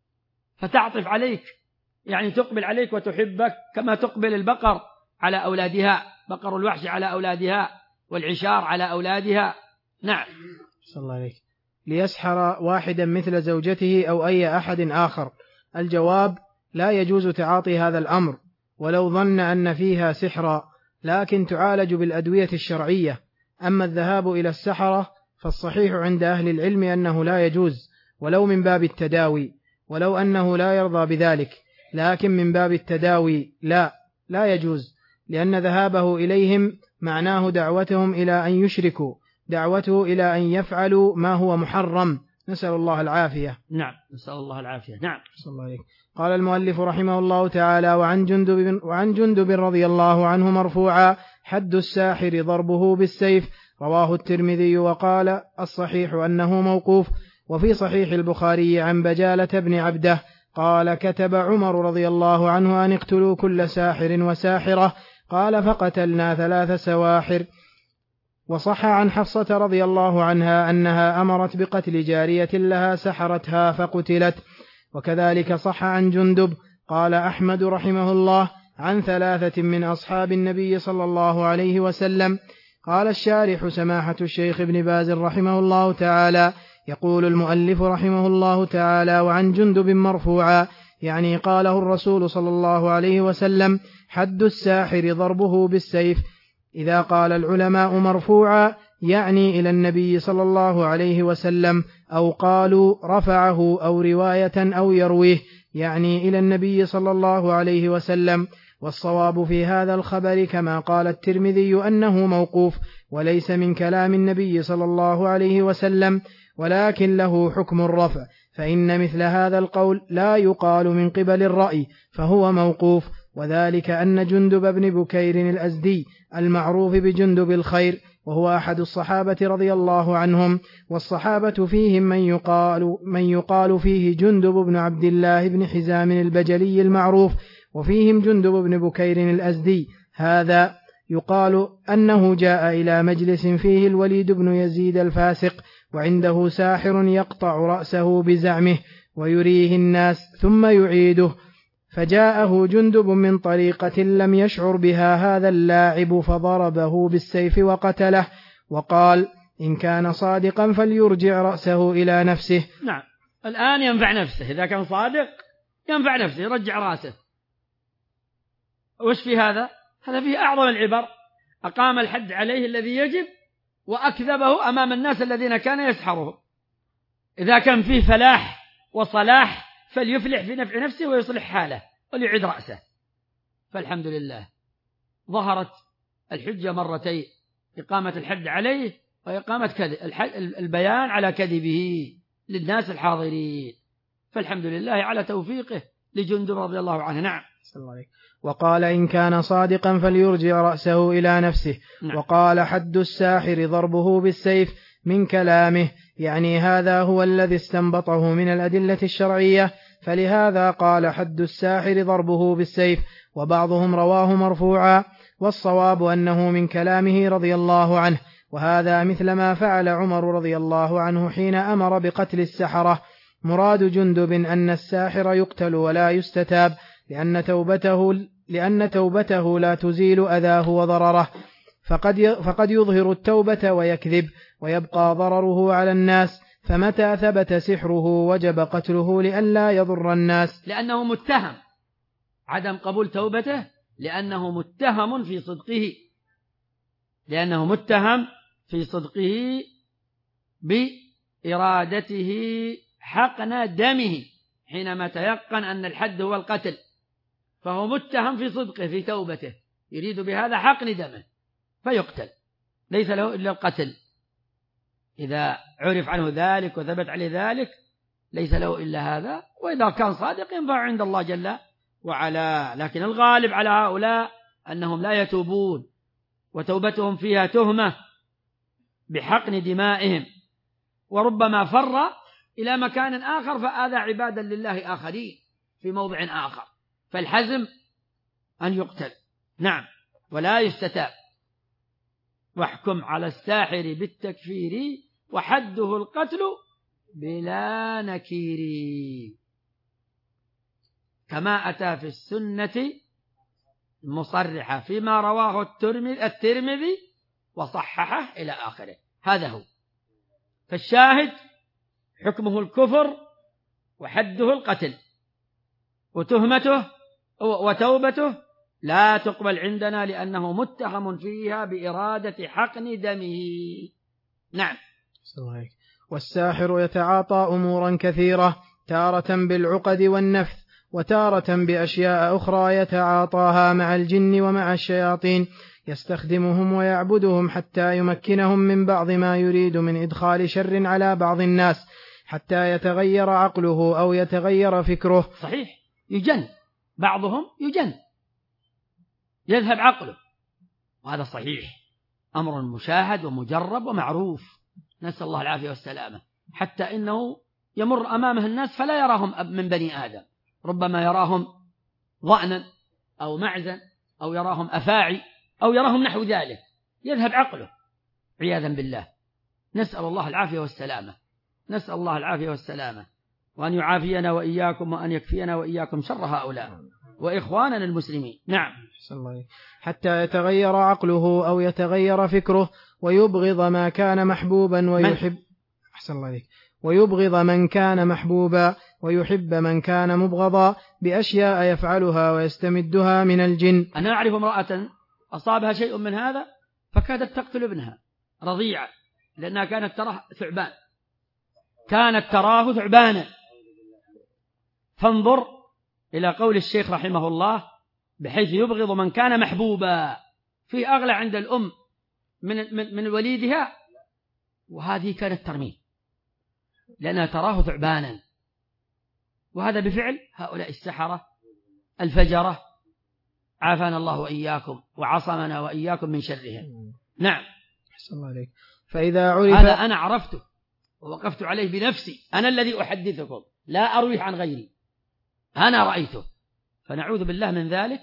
فتعطف عليك، يعني تقبل عليك وتحبك كما تقبل البقر على أولادها، بقر الوحش على أولادها، والعشار على أولادها. نعم. صلى الله عليك. ليسحر واحدا مثل زوجته أو أي أحد آخر. الجواب: لا يجوز تعاطي هذا الأمر ولو ظن أن فيها سحرا، لكن تعالج بالأدوية الشرعية. أما الذهاب إلى السحرة فالصحيح عند أهل العلم أنه لا يجوز، ولو من باب التداوي، ولو أنه لا يرضى بذلك، لكن من باب التداوي لا لا يجوز، لأن ذهابه إليهم معناه دعوتهم إلى أن يشركوا، دعوته إلى أن يفعلوا ما هو محرم، نسأل الله العافية. نعم، نسأل الله العافية. نعم. صلى الله عليه. قال المؤلف رحمه الله تعالى: وعن جندب, وعن جندب رضي الله عنه مرفوعا: حد الساحر ضربه بالسيف. رواه الترمذي وقال: الصحيح أنه موقوف. وفي صحيح البخاري عن بجالة بن عبده قال: كتب عمر رضي الله عنه أن اقتلوا كل ساحر وساحرة، قال: فقتلنا ثلاث سواحر. وصح عن حفصة رضي الله عنها أنها أمرت بقتل جارية لها سحرتها فقتلت. وكذلك صح عن جندب. قال أحمد رحمه الله عن ثلاثة من أصحاب النبي صلى الله عليه وسلم. قال الشارح سماحة الشيخ ابن باز رحمه الله تعالى: يقول المؤلف رحمه الله تعالى: وعن جندب مرفوعا، يعني قاله الرسول صلى الله عليه وسلم: حد الساحر ضربه بالسيف. إذا قال العلماء مرفوعا يعني إلى النبي صلى الله عليه وسلم، أو قالوا رفعه أو رواية أو يرويه يعني إلى النبي صلى الله عليه وسلم. والصواب في هذا الخبر كما قال الترمذي أنه موقوف، وليس من كلام النبي صلى الله عليه وسلم، ولكن له حكم الرفع، فإن مثل هذا القول لا يقال من قبل الرأي، فهو موقوف. وذلك أن جندب بن بكير الأزدي المعروف بجندب الخير، وهو أحد الصحابة رضي الله عنهم، والصحابة فيهم من يقال, من يقال فيه جندب بن عبد الله بن حزام البجلي المعروف، وفيهم جندب بن بكير الأزدي. هذا يقال أنه جاء إلى مجلس فيه الوليد بن يزيد الفاسق، وعنده ساحر يقطع رأسه بزعمه ويريه الناس ثم يعيده، فجاءه جندب من طريقة لم يشعر بها هذا اللاعب فضربه بالسيف وقتله، وقال: إن كان صادقا فليرجع رأسه إلى نفسه. نعم، الآن ينفع نفسه، إذا كان صادق ينفع نفسه، يرجع رأسه. وش في هذا؟ هذا فيه أعظم العبر، أقام الحد عليه الذي يجب وأكذبه أمام الناس الذين كان يسحرهم. إذا كان فيه فلاح وصلاح فليفلح في نفع نفسه ويصلح حاله وليعيد رأسه. فالحمد لله ظهرت الحجة مرتين: إقامة الحد عليه وإقامة البيان على كذبه للناس الحاضرين. فالحمد لله على توفيقه لجندب رضي الله عنه. نعم. وقال: إن كان صادقا فليرجع رأسه إلى نفسه. نعم. وقال: حد الساحر ضربه بالسيف من كلامه، يعني هذا هو الذي استنبطه من الأدلة الشرعية، فلهذا قال: حد الساحر ضربه بالسيف. وبعضهم رواه مرفوعا، والصواب أنه من كلامه رضي الله عنه، وهذا مثل ما فعل عمر رضي الله عنه حين أمر بقتل السحرة. مراد جندب أن الساحر يقتل ولا يستتاب، لأن توبته, لأن توبته لا تزيل أذاه وضرره، فقد, فقد يظهر التوبة ويكذب ويبقى ضرره على الناس، فمتى ثبت سحره وجب قتله لئلا يضر الناس، لأنه متهم. عدم قبول توبته لأنه متهم في صدقه، لأنه متهم في صدقه بإرادته حقن دمه حينما تيقن أن الحد هو القتل، فهو متهم في صدقه في توبته، يريد بهذا حقن دمه فيقتل، ليس له إلا القتل. إذا عرف عنه ذلك وثبت عليه ذلك ليس له إلا هذا، وإذا كان صادق ينفع عند الله جل وعلا. لكن الغالب على هؤلاء أنهم لا يتوبون، وتوبتهم فيها تهمة بحقن دمائهم، وربما فر إلى مكان آخر فآذى عبادا لله آخرين في موضع آخر، فالحزم أن يقتل. نعم، ولا يستتاب. واحكم على الساحر بالتكفير وحده القتل بلا نكير، كما أتى في السنة مصرحة فيما رواه الترمذي وصححه إلى آخره. هذا هو. فالشاهد حكمه الكفر وحده القتل، وتهمته وتوبته لا تقبل عندنا لأنه متهم فيها بإرادة حقن دمه. نعم. والساحر يتعاطى أمورا كثيرة، تارة بالعقد والنفث، وتارة بأشياء أخرى يتعاطاها مع الجن ومع الشياطين، يستخدمهم ويعبدهم حتى يمكنهم من بعض ما يريد من إدخال شر على بعض الناس، حتى يتغير عقله أو يتغير فكره. صحيح، يجن بعضهم، يجن يذهب عقله، وهذا صحيح، أمر مشاهد ومجرب ومعروف، نسأل الله العافية والسلامة. حتى إنه يمر أمامه الناس فلا يراهم من بني آدم، ربما يراهم ضأنا أو معزا أو يراهم أفاعي أو يراهم نحو ذلك، يذهب عقله عياذا بالله. نسأل الله العافية والسلامة، نسأل الله العافية والسلامة، وأن يعافينا وإياكم وأن يكفينا وإياكم شر هؤلاء وإخواننا المسلمين. نعم. حتى يتغير عقله أو يتغير فكره ويبغض ما كان محبوبا ويحب أحسن الله عليك ويبغض من كان محبوبا ويحب من كان مبغضا بأشياء يفعلها ويستمدها من الجن. أنا أعرف امرأة أصابها شيء من هذا فكادت تقتل ابنها رضيعة، لأنها كانت تراه ثعبان، كانت تراه ثعبانا. فانظر إلى قول الشيخ رحمه الله بحيث يبغض من كان محبوبا، فيه أغلى عند الأم من, من, من وليدها، وهذه كانت ترميه لأنها تراه ثعبانا. وهذا بفعل هؤلاء السحرة الفجرة، عافانا الله وإياكم وعصمنا وإياكم من شرهم. نعم. الله عليك. فإذا عرف هذا أنا عرفته ووقفت عليه بنفسي، أنا الذي أحدثكم، لا أرويه عن غيري، أنا رأيته، فنعوذ بالله من ذلك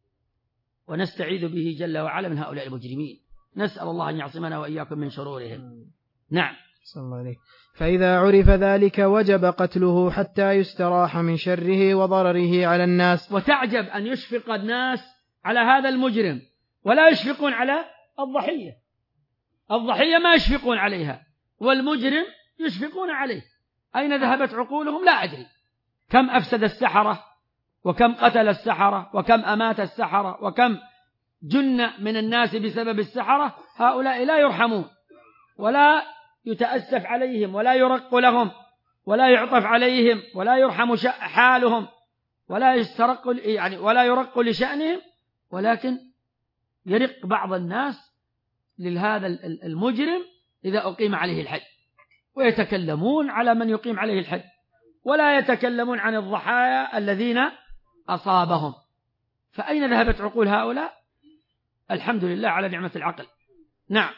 ونستعيذ به جل وعلا من هؤلاء المجرمين، نسأل الله أن يعصمنا وإياكم من شرورهم. نعم. الله عليك. فإذا عرف ذلك وجب قتله حتى يستراح من شره وضرره على الناس. وتعجب أن يشفق الناس على هذا المجرم ولا يشفقون على الضحية. الضحية ما يشفقون عليها، والمجرم يشفقون عليه. أين ذهبت عقولهم؟ لا أدري. كم أفسد السحرة، وكم قتل السحرة، وكم أمات السحرة، وكم جن من الناس بسبب السحرة. هؤلاء لا يرحمون ولا يتأسف عليهم ولا يرق لهم ولا يعطف عليهم ولا يرحم حالهم ولا يسترق يعني ولا يرق لشأنهم، ولكن يرق بعض الناس لهذا المجرم إذا أقيم عليه الحد، ويتكلمون على من يقيم عليه الحد ولا يتكلمون عن الضحايا الذين أصابهم. فأين ذهبت عقول هؤلاء؟ الحمد لله على نعمة العقل. نعم.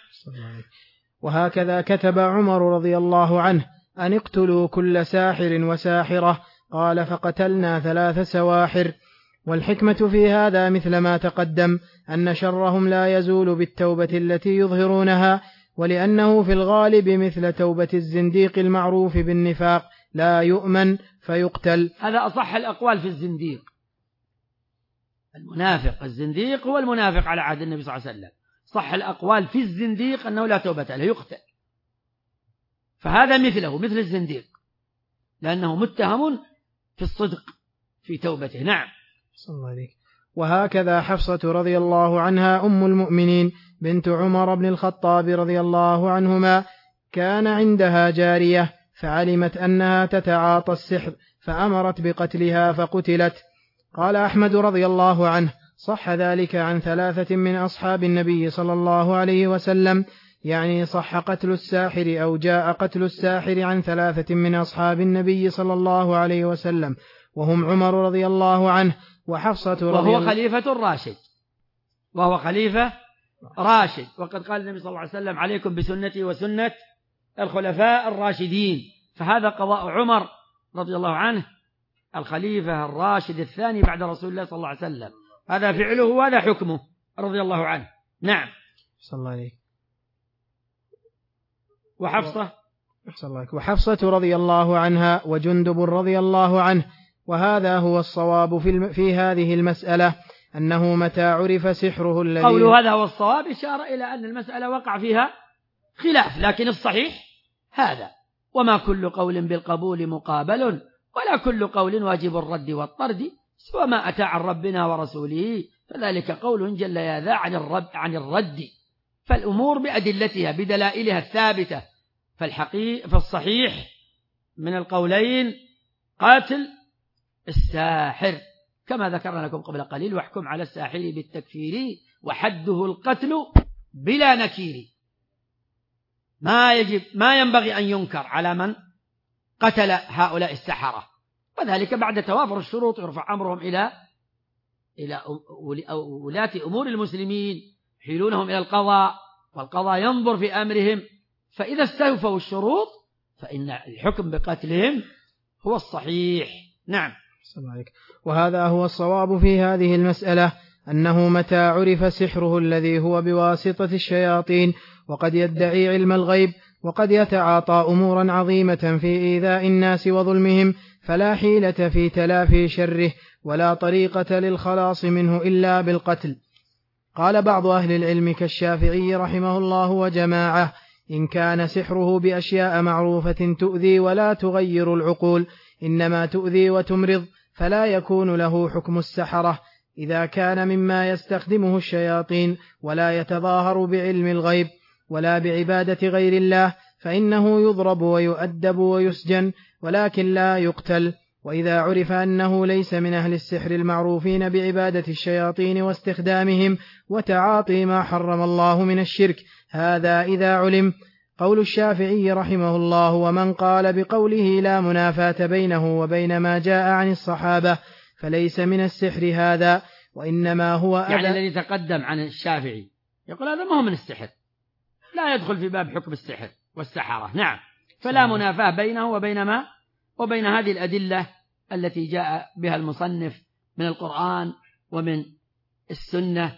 وهكذا كتب عمر رضي الله عنه أن اقتلوا كل ساحر وساحرة، قال فقتلنا ثلاث سواحر. والحكمة في هذا مثل ما تقدم أن شرهم لا يزول بالتوبة التي يظهرونها، ولأنه في الغالب مثل توبة الزنديق المعروف بالنفاق لا يؤمن فيقتل. هذا أصح الأقوال في الزنديق. المنافق الزنديق هو المنافق على عهد النبي صلى الله عليه وسلم. صح الأقوال في الزنديق أنه لا توبة له، يقتل. فهذا مثله مثل الزنديق لأنه متهم في الصدق في توبته. نعم. وهكذا حفصة رضي الله عنها أم المؤمنين بنت عمر بن الخطاب رضي الله عنهما كان عندها جارية فعلمت أنها تتعاطى السحر فأمرت بقتلها فقتلت. قال أحمد رضي الله عنه صح ذلك عن ثلاثة من أصحاب النبي صلى الله عليه وسلم، يعني صح قتل الساحر أو جاء قتل الساحر عن ثلاثة من أصحاب النبي صلى الله عليه وسلم، وهم عمر رضي الله عنه وحفصة رضي الله وهو خليفة راشد وهو خليفة راشد وقد قال النبي صلى الله عليه وسلم عليكم بسنتي وسنة الخلفاء الراشدين. فهذا قضاء عمر رضي الله عنه الخليفة الراشد الثاني بعد رسول الله صلى الله عليه وسلم. هذا فعله وهذا حكمه رضي الله عنه. نعم. صلى الله عليه. وحفصة وحفصة رضي الله عنها وجندب رضي الله عنه. وهذا هو الصواب في, الم... في هذه المسألة أنه متى عرف سحره الذي قوله هذا هو الصواب إشارة إلى أن المسألة وقع فيها خلاف، لكن الصحيح هذا. وما كل قول بالقبول مقابل ولا كل قول واجب الرد والطرد، سوى ما أتى عن ربنا ورسوله فذلك قول جل يا ذا عن الرد, عن الرد. فالأمور بأدلتها بدلائلها الثابتة. فالحقيقة فالصحيح من القولين قاتل الساحر كما ذكرنا لكم قبل قليل، واحكم على الساحر بالتكفير وحده القتل بلا نكير. ما يجب ما ينبغي أن ينكر على من قتل هؤلاء السحرة، وذلك بعد توافر الشروط يرفع أمرهم إلى إلى ولاة أمور المسلمين يحيلونهم إلى القضاء، والقضاء ينظر في أمرهم، فإذا استوفوا الشروط فإن الحكم بقتلهم هو الصحيح. نعم. وهذا هو الصواب في هذه المسألة أنه متى عرف سحره الذي هو بواسطة الشياطين وقد يدعي علم الغيب وقد يتعاطى أمورا عظيمة في إيذاء الناس وظلمهم، فلا حيلة في تلافي شره ولا طريقة للخلاص منه إلا بالقتل. قال بعض أهل العلم كالشافعي رحمه الله وجماعة: إن كان سحره بأشياء معروفة تؤذي ولا تغير العقول، إنما تؤذي وتمرض، فلا يكون له حكم السحرة. إذا كان مما يستخدمه الشياطين ولا يتظاهر بعلم الغيب ولا بعبادة غير الله فإنه يضرب ويؤدب ويسجن، ولكن لا يقتل. وإذا عرف أنه ليس من أهل السحر المعروفين بعبادة الشياطين واستخدامهم وتعاطي ما حرم الله من الشرك، هذا إذا علم. قول الشافعي رحمه الله: ومن قال بقوله لا منافاة بينه وبين ما جاء عن الصحابة فليس من السحر هذا، وإنما هو يعني الذي تقدم عن الشافعي يقول هذا ما هو من السحر، لا يدخل في باب حكم السحر والسحرة. نعم. فلا منافاة بينه وبين ما وبين هذه الأدلة التي جاء بها المصنف من القرآن ومن السنة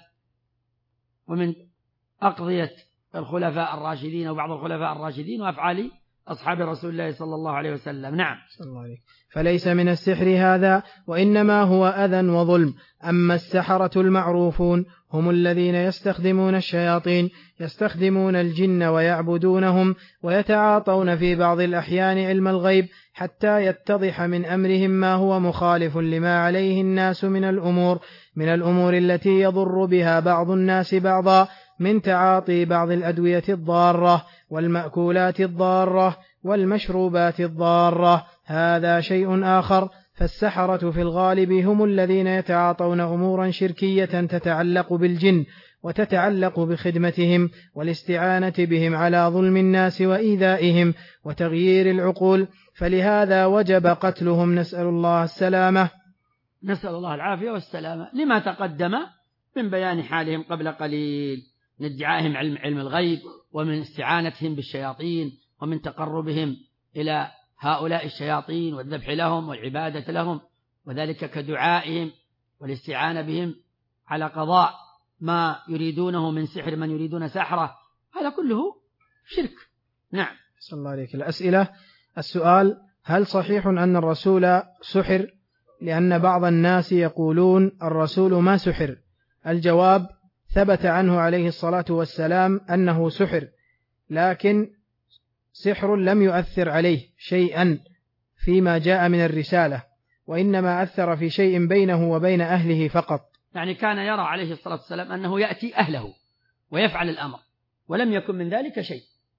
ومن أقضية الخلفاء الراشدين وبعض الخلفاء الراشدين وأفعال أصحاب رسول الله صلى الله عليه وسلم. نعم. صلى الله عليه. فليس من السحر هذا، وإنما هو أذى وظلم. أما السحرة المعروفون هم الذين يستخدمون الشياطين، يستخدمون الجن ويعبدونهم، ويتعاطون في بعض الأحيان علم الغيب حتى يتضح من أمرهم ما هو مخالف لما عليه الناس من الأمور من الأمور التي يضر بها بعض الناس بعضا، من تعاطي بعض الأدوية الضارة والمأكولات الضارة والمشروبات الضارة. هذا شيء آخر. فالسحرة في الغالب هم الذين يتعاطون أمورا شركية تتعلق بالجن وتتعلق بخدمتهم والاستعانة بهم على ظلم الناس وإيذائهم وتغيير العقول، فلهذا وجب قتلهم. نسأل الله السلامة. نسأل الله العافية والسلامة، لما تقدم من بيان حالهم قبل قليل من ادعائهم علم, علم الغيب، ومن استعانتهم بالشياطين، ومن تقربهم إلى هؤلاء الشياطين والذبح لهم والعبادة لهم، وذلك كدعائهم والاستعانة بهم على قضاء ما يريدونه من سحر من يريدون سحره. هذا كله شرك. نعم. صلى الله عليك. الأسئلة. السؤال: هل صحيح أن الرسول سحر؟ لأن بعض الناس يقولون الرسول ما سحر. الجواب: ثبت عنه عليه الصلاة والسلام أنه سحر، لكن سحر لم يؤثر عليه شيئا فيما جاء من الرسالة، وإنما أثر في شيء بينه وبين أهله فقط. يعني كان يرى عليه الصلاة والسلام أنه يأتي أهله ويفعل الأمر، ولم يكن من ذلك شيء.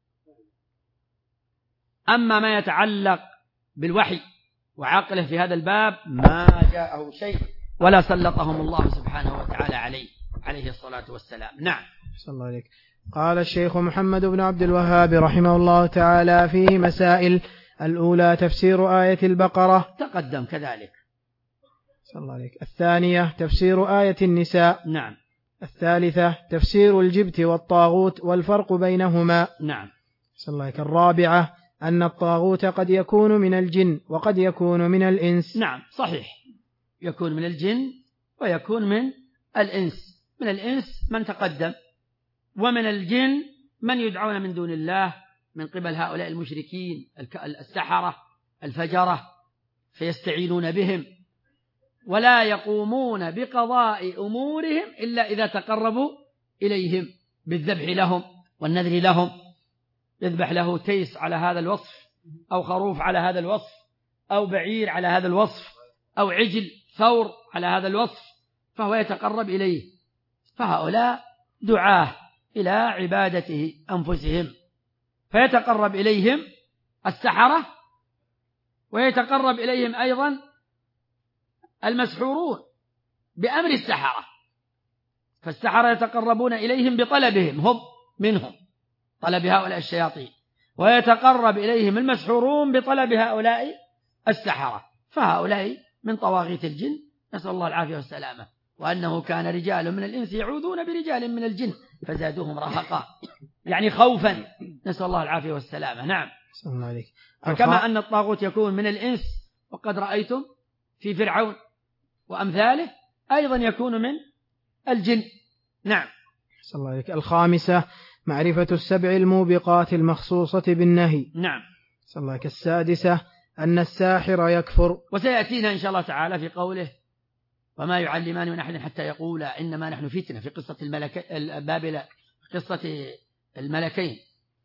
أما ما يتعلق بالوحي وعقله في هذا الباب ما جاءه شيء، ولا سلطهم الله سبحانه وتعالى عليه عليه الصلاة والسلام. نعم. صلى الله عليك. قال الشيخ محمد بن عبد الوهاب رحمه الله تعالى فيه مسائل: الأولى تفسير آية البقرة، تقدم كذلك. صلى الله عليك. الثانية تفسير آية النساء. نعم. الثالثة تفسير الجبت والطاغوت والفرق بينهما. نعم. صلى الله عليك. الرابعة أن الطاغوت قد يكون من الجن وقد يكون من الإنس. نعم صحيح، يكون من الجن ويكون من الإنس. من الإنس من تقدم، ومن الجن من يدعون من دون الله من قبل هؤلاء المشركين السحرة الفجرة، فيستعينون بهم ولا يقومون بقضاء أمورهم إلا إذا تقربوا إليهم بالذبح لهم والنذر لهم. يذبح له تيس على هذا الوصف، أو خروف على هذا الوصف، أو بعير على هذا الوصف، أو عجل ثور على هذا الوصف، فهو يتقرب إليه. فهؤلاء دعاه إلى عبادته أنفسهم، فيتقرب إليهم السحرة، ويتقرب إليهم أيضا المسحورون بأمر السحرة، فالسحرة يتقربون إليهم بطلبهم هم منهم، طلب هؤلاء الشياطين، ويتقرب إليهم المسحورون بطلب هؤلاء السحرة. فهؤلاء من طواغيت الجن، نسأل الله العافية والسلامة. وأنه كان رجال من الإنس يعوذون برجال من الجن فزادوهم رهقا، يعني خوفا، نسأل الله العافية والسلامة. نعم. فكما أن الطاغوت يكون من الإنس، وقد رأيتم في فرعون وأمثاله، أيضا يكون من الجن. نعم. صلى الله عليك. الخامسة معرفة السبع الموبقات المخصوصة بالنهي. نعم. صلى الله عليك. السادسة أن الساحر يكفر، وسيأتينا إن شاء الله تعالى في قوله وما يعلمان من أحد حتى يقولا إنما نحن فتنة، في قصة الملك بابل، قصة الملكين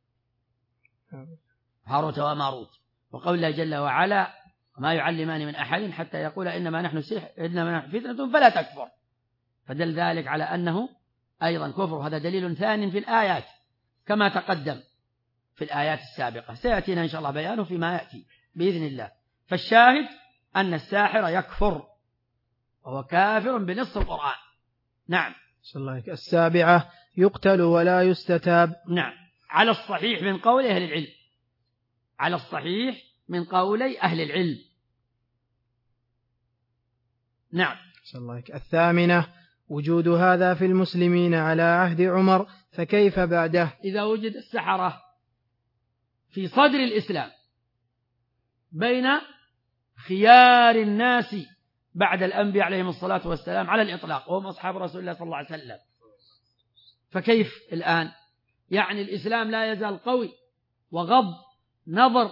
هاروت وماروت، وقول الله جل وعلا وما يعلمان من أحد حتى يقولا إنما نحن سحر إنما نحن فتنة فلا تكفر، فدل ذلك على أنه أيضا كفر. هذا دليل ثاني في الآيات كما تقدم في الآيات السابقة، سيأتينا إن شاء الله بيانه فيما يأتي بإذن الله. فالشاهد أن الساحر يكفر وهو كافر بنص القرآن. نعم. صلى الله عليك. السابعة يقتل ولا يستتاب. نعم، على الصحيح من قول أهل العلم، على الصحيح من قولي أهل العلم. نعم. صلى الله عليك. الثامنة وجود هذا في المسلمين على عهد عمر، فكيف بعده؟ إذا وجد السحرة في صدر الإسلام بين خيار الناس بعد الأنبياء عليهم الصلاة والسلام على الإطلاق، وهم أصحاب رسول الله صلى الله عليه وسلم، فكيف الآن؟ يعني الإسلام لا يزال قوي وغض نظر.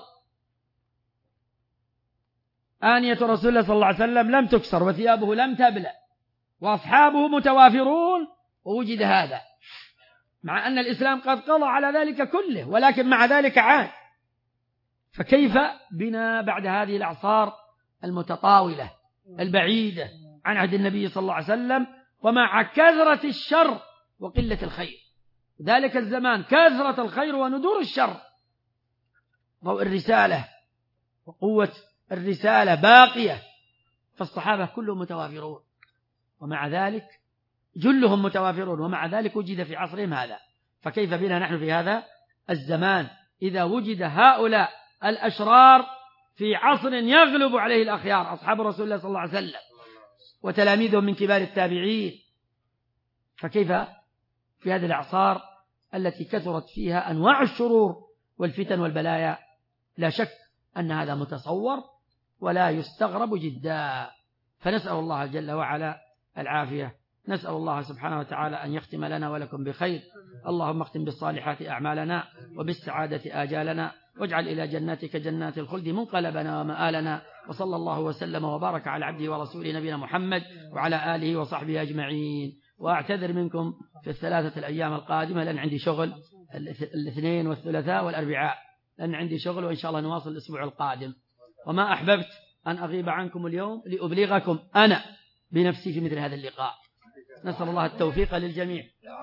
آنية رسول الله صلى الله عليه وسلم لم تكسر وثيابه لم تبلى وأصحابه متوافرون، ووجد هذا مع أن الإسلام قد قضى على ذلك كله، ولكن مع ذلك عاد. فكيف بنا بعد هذه الأعصار المتطاولة البعيدة عن عهد النبي صلى الله عليه وسلم، ومع كثرة الشر وقلة الخير؟ ذلك الزمان كثرة الخير وندور الشر، ضوء الرسالة وقوة الرسالة باقية، فالصحابة كلهم متوافرون، ومع ذلك جلهم متوافرون، ومع ذلك وجد في عصرهم هذا. فكيف بنا نحن في هذا الزمان إذا وجد هؤلاء الأشرار في عصر يغلب عليه الأخيار أصحاب رسول الله صلى الله عليه وسلم وتلاميذهم من كبار التابعين؟ فكيف في هذه الأعصار التي كثرت فيها أنواع الشرور والفتن والبلايا؟ لا شك أن هذا متصور ولا يستغرب جدا. فنسأل الله جل وعلا العافية، نسأل الله سبحانه وتعالى أن يختم لنا ولكم بخير. اللهم اختم بالصالحات أعمالنا وبالسعادة آجالنا، واجعل إلى جناتك جنات الخلد منقلبنا ومآلنا. وصلى الله وسلم وبارك على عبده ورسوله نبينا محمد وعلى آله وصحبه أجمعين. وأعتذر منكم في الثلاثة الأيام القادمة لأن عندي شغل، الاثنين والثلاثاء والأربعاء، لأن عندي شغل، وإن شاء الله نواصل الأسبوع القادم. وما أحببت أن أغيب عنكم اليوم لأبلغكم أنا بنفسي في مثل هذا اللقاء. نسأل الله التوفيق للجميع.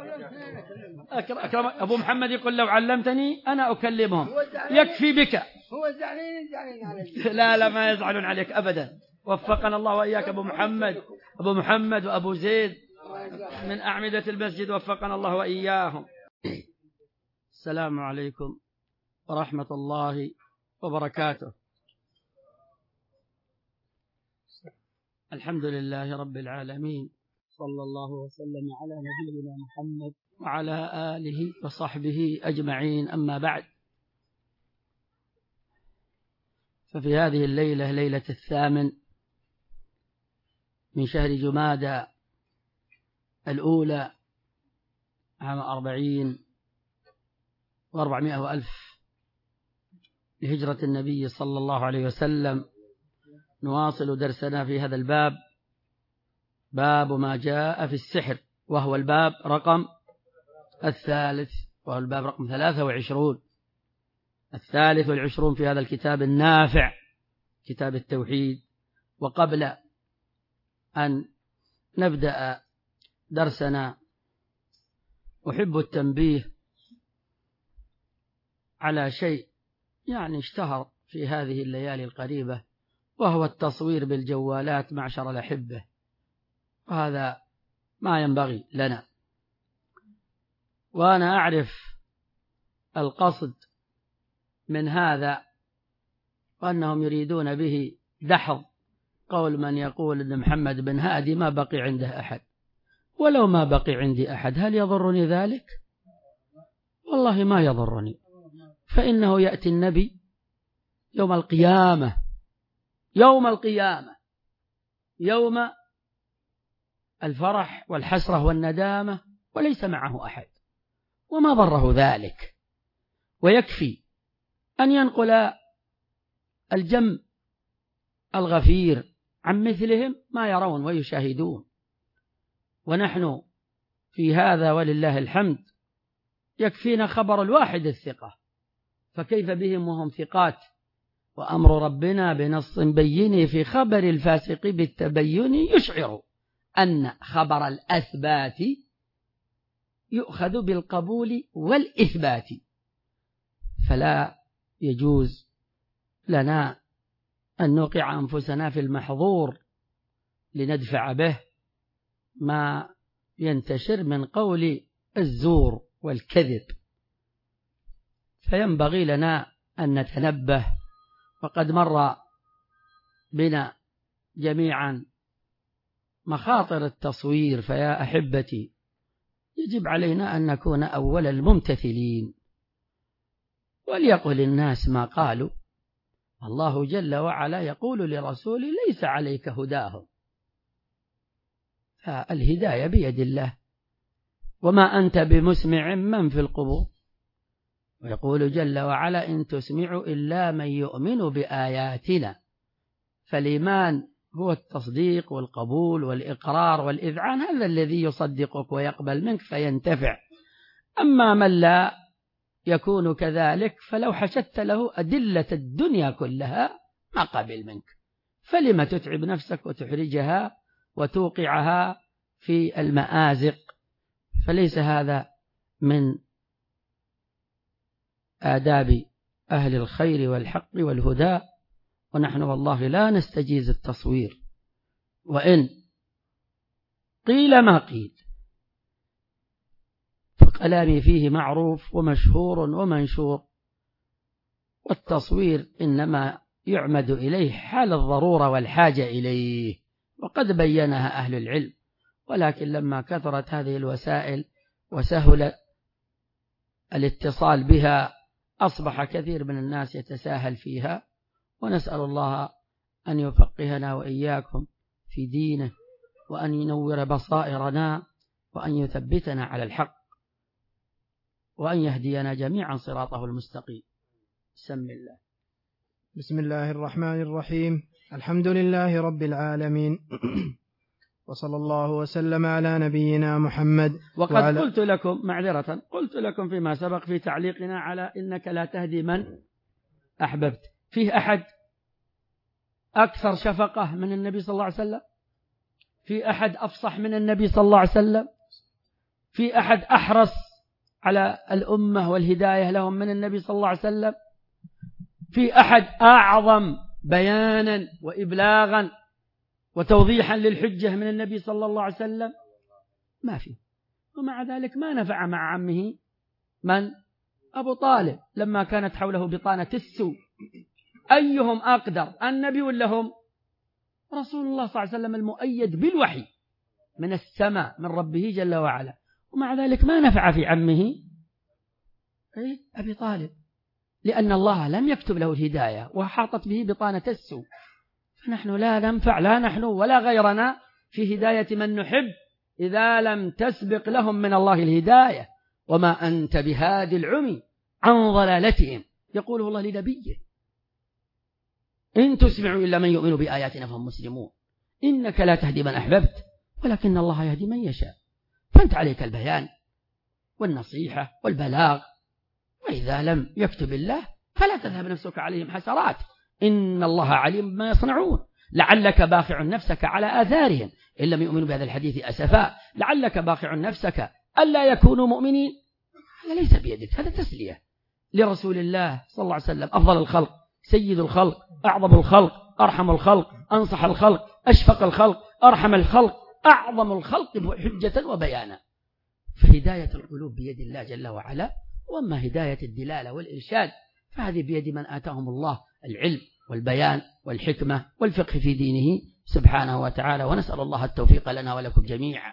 أكرم أبو محمد يقول لو علمتني أنا أكلمهم يكفي بك. هو زعلين زعلين عليك. لا لا ما يزعلون عليك أبدا. وفقنا الله وإياك أبو محمد، أبو محمد وأبو زيد من أعمدة المسجد، وفقنا الله وإياهم. السلام عليكم ورحمة الله وبركاته. الحمد لله رب العالمين، صلى الله وسلم على نبينا محمد وعلى آله وصحبه أجمعين. أما بعد، ففي هذه الليلة ليلة الثامن من شهر جمادى الأولى عام أربعين وأربعمائة وألف لهجرة النبي صلى الله عليه وسلم، نواصل درسنا في هذا الباب، باب ما جاء في السحر، وهو الباب رقم الثالث، وهو الباب رقم ثلاثة وعشرون، الثالث والعشرون في هذا الكتاب النافع، كتاب التوحيد. وقبل أن نبدأ درسنا أحب التنبيه على شيء يعني اشتهر في هذه الليالي القريبة، وهو التصوير بالجوالات معشر الأحبة، وهذا ما ينبغي لنا. وأنا أعرف القصد من هذا، وأنهم يريدون به دحض قول من يقول أن محمد بن هادي ما بقي عنده أحد. ولو ما بقي عندي أحد هل يضرني ذلك؟ والله ما يضرني، فإنه يأتي النبي يوم القيامة يوم القيامة يوم الفرح والحسرة والندامة وليس معه أحد، وما ضره ذلك. ويكفي أن ينقل الجم الغفير عن مثلهم ما يرون ويشاهدون، ونحن في هذا ولله الحمد يكفينا خبر الواحد الثقة، فكيف بهم وهم ثقات؟ وأمر ربنا بنص بين في خبر الفاسق بالتبين يشعر أن خبر الأثبات يؤخذ بالقبول والإثبات، فلا يجوز لنا أن نوقع أنفسنا في المحظور لندفع به ما ينتشر من قول الزور والكذب، فينبغي لنا أن نتنبه. وقد مر بنا جميعا مخاطر التصوير، فيا أحبتي يجب علينا أن نكون أول الممتثلين، وليقل الناس ما قالوا. الله جل وعلا يقول لرسوله ليس عليك هداهم، فالهداية بيد الله، وما أنت بمسمع من في القبور. ويقول جل وعلا إن تسمع إلا من يؤمن بآياتنا، فالإيمان هو التصديق والقبول والإقرار والإذعان، هذا الذي يصدقك ويقبل منك فينتفع. أما من لا يكون كذلك فلو حشدت له أدلة الدنيا كلها ما قبل منك، فلما تتعب نفسك وتحرجها وتوقعها في المآزق؟ فليس هذا من آداب أهل الخير والحق والهدى، ونحن والله لا نستجيز التصوير، وإن قيل ما قيل فكلامي فيه معروف ومشهور ومنشور، والتصوير إنما يعمد إليه حال الضرورة والحاجة إليه، وقد بينها أهل العلم. ولكن لما كثرت هذه الوسائل وسهل الاتصال بها أصبح كثير من الناس يتساهل فيها، ونسأل الله أن يفقهنا وإياكم في دينه، وأن ينور بصائرنا، وأن يثبتنا على الحق، وأن يهدينا جميعا صراطه المستقيم. بسم الله. بسم الله الرحمن الرحيم. الحمد لله رب العالمين، وصلى الله وسلم على نبينا محمد. وقد وعلى... قلت لكم معذرة قلت لكم فيما سبق في تعليقنا على إنك لا تهدي من أحببت، فيه أحد أكثر شفقة من النبي صلى الله عليه وسلم؟ في أحد أفصح من النبي صلى الله عليه وسلم؟ في أحد أحرص على الأمة والهداية لهم من النبي صلى الله عليه وسلم؟ في أحد أعظم بيانا وإبلاغا وتوضيحا للحجة من النبي صلى الله عليه وسلم؟ ما في. ومع ذلك ما نفع مع عمه من؟ أبو طالب، لما كانت حوله بطانة السوء. أيهم أقدر، النبي ولا هم؟ رسول الله صلى الله عليه وسلم المؤيد بالوحي من السماء من ربه جل وعلا، ومع ذلك ما نفع في عمه أي أبي طالب. لأن الله لم يكتب له الهداية وحاطت به بطانة السوء، فنحن لا ننفع لا نحن ولا غيرنا في هداية من نحب إذا لم تسبق لهم من الله الهداية. وما أنت بهادي العمي عن ضلالتهم، يقوله الله لنبيه: إن تسمعوا إلا من يؤمن بآياتنا فهم مسلمون. إنك لا تهدي من أحببت ولكن الله يهدي من يشاء. فأنت عليك البيان والنصيحة والبلاغ، وإذا لم يكتب الله فلا تذهب نفسك عليهم حسرات، إن الله عليم بما يصنعون. لعلك باخع نفسك على آثارهم إن لم يؤمنوا بهذا الحديث أسفا، لعلك باخع نفسك ألا يكونوا مؤمنين. هذا ليس بيدك، هذا تسلية لرسول الله صلى الله عليه وسلم، أفضل الخلق، سيد الخلق، أعظم الخلق، أرحم الخلق، أنصح الخلق، أشفق الخلق، أرحم الخلق، أعظم الخلق حجة وبيانا. فهداية القلوب بيد الله جل وعلا، وأما هداية الدلالة والإرشاد فهذه بيد من آتاهم الله العلم والبيان والحكمة والفقه في دينه سبحانه وتعالى، ونسأل الله التوفيق لنا ولكم جميعا.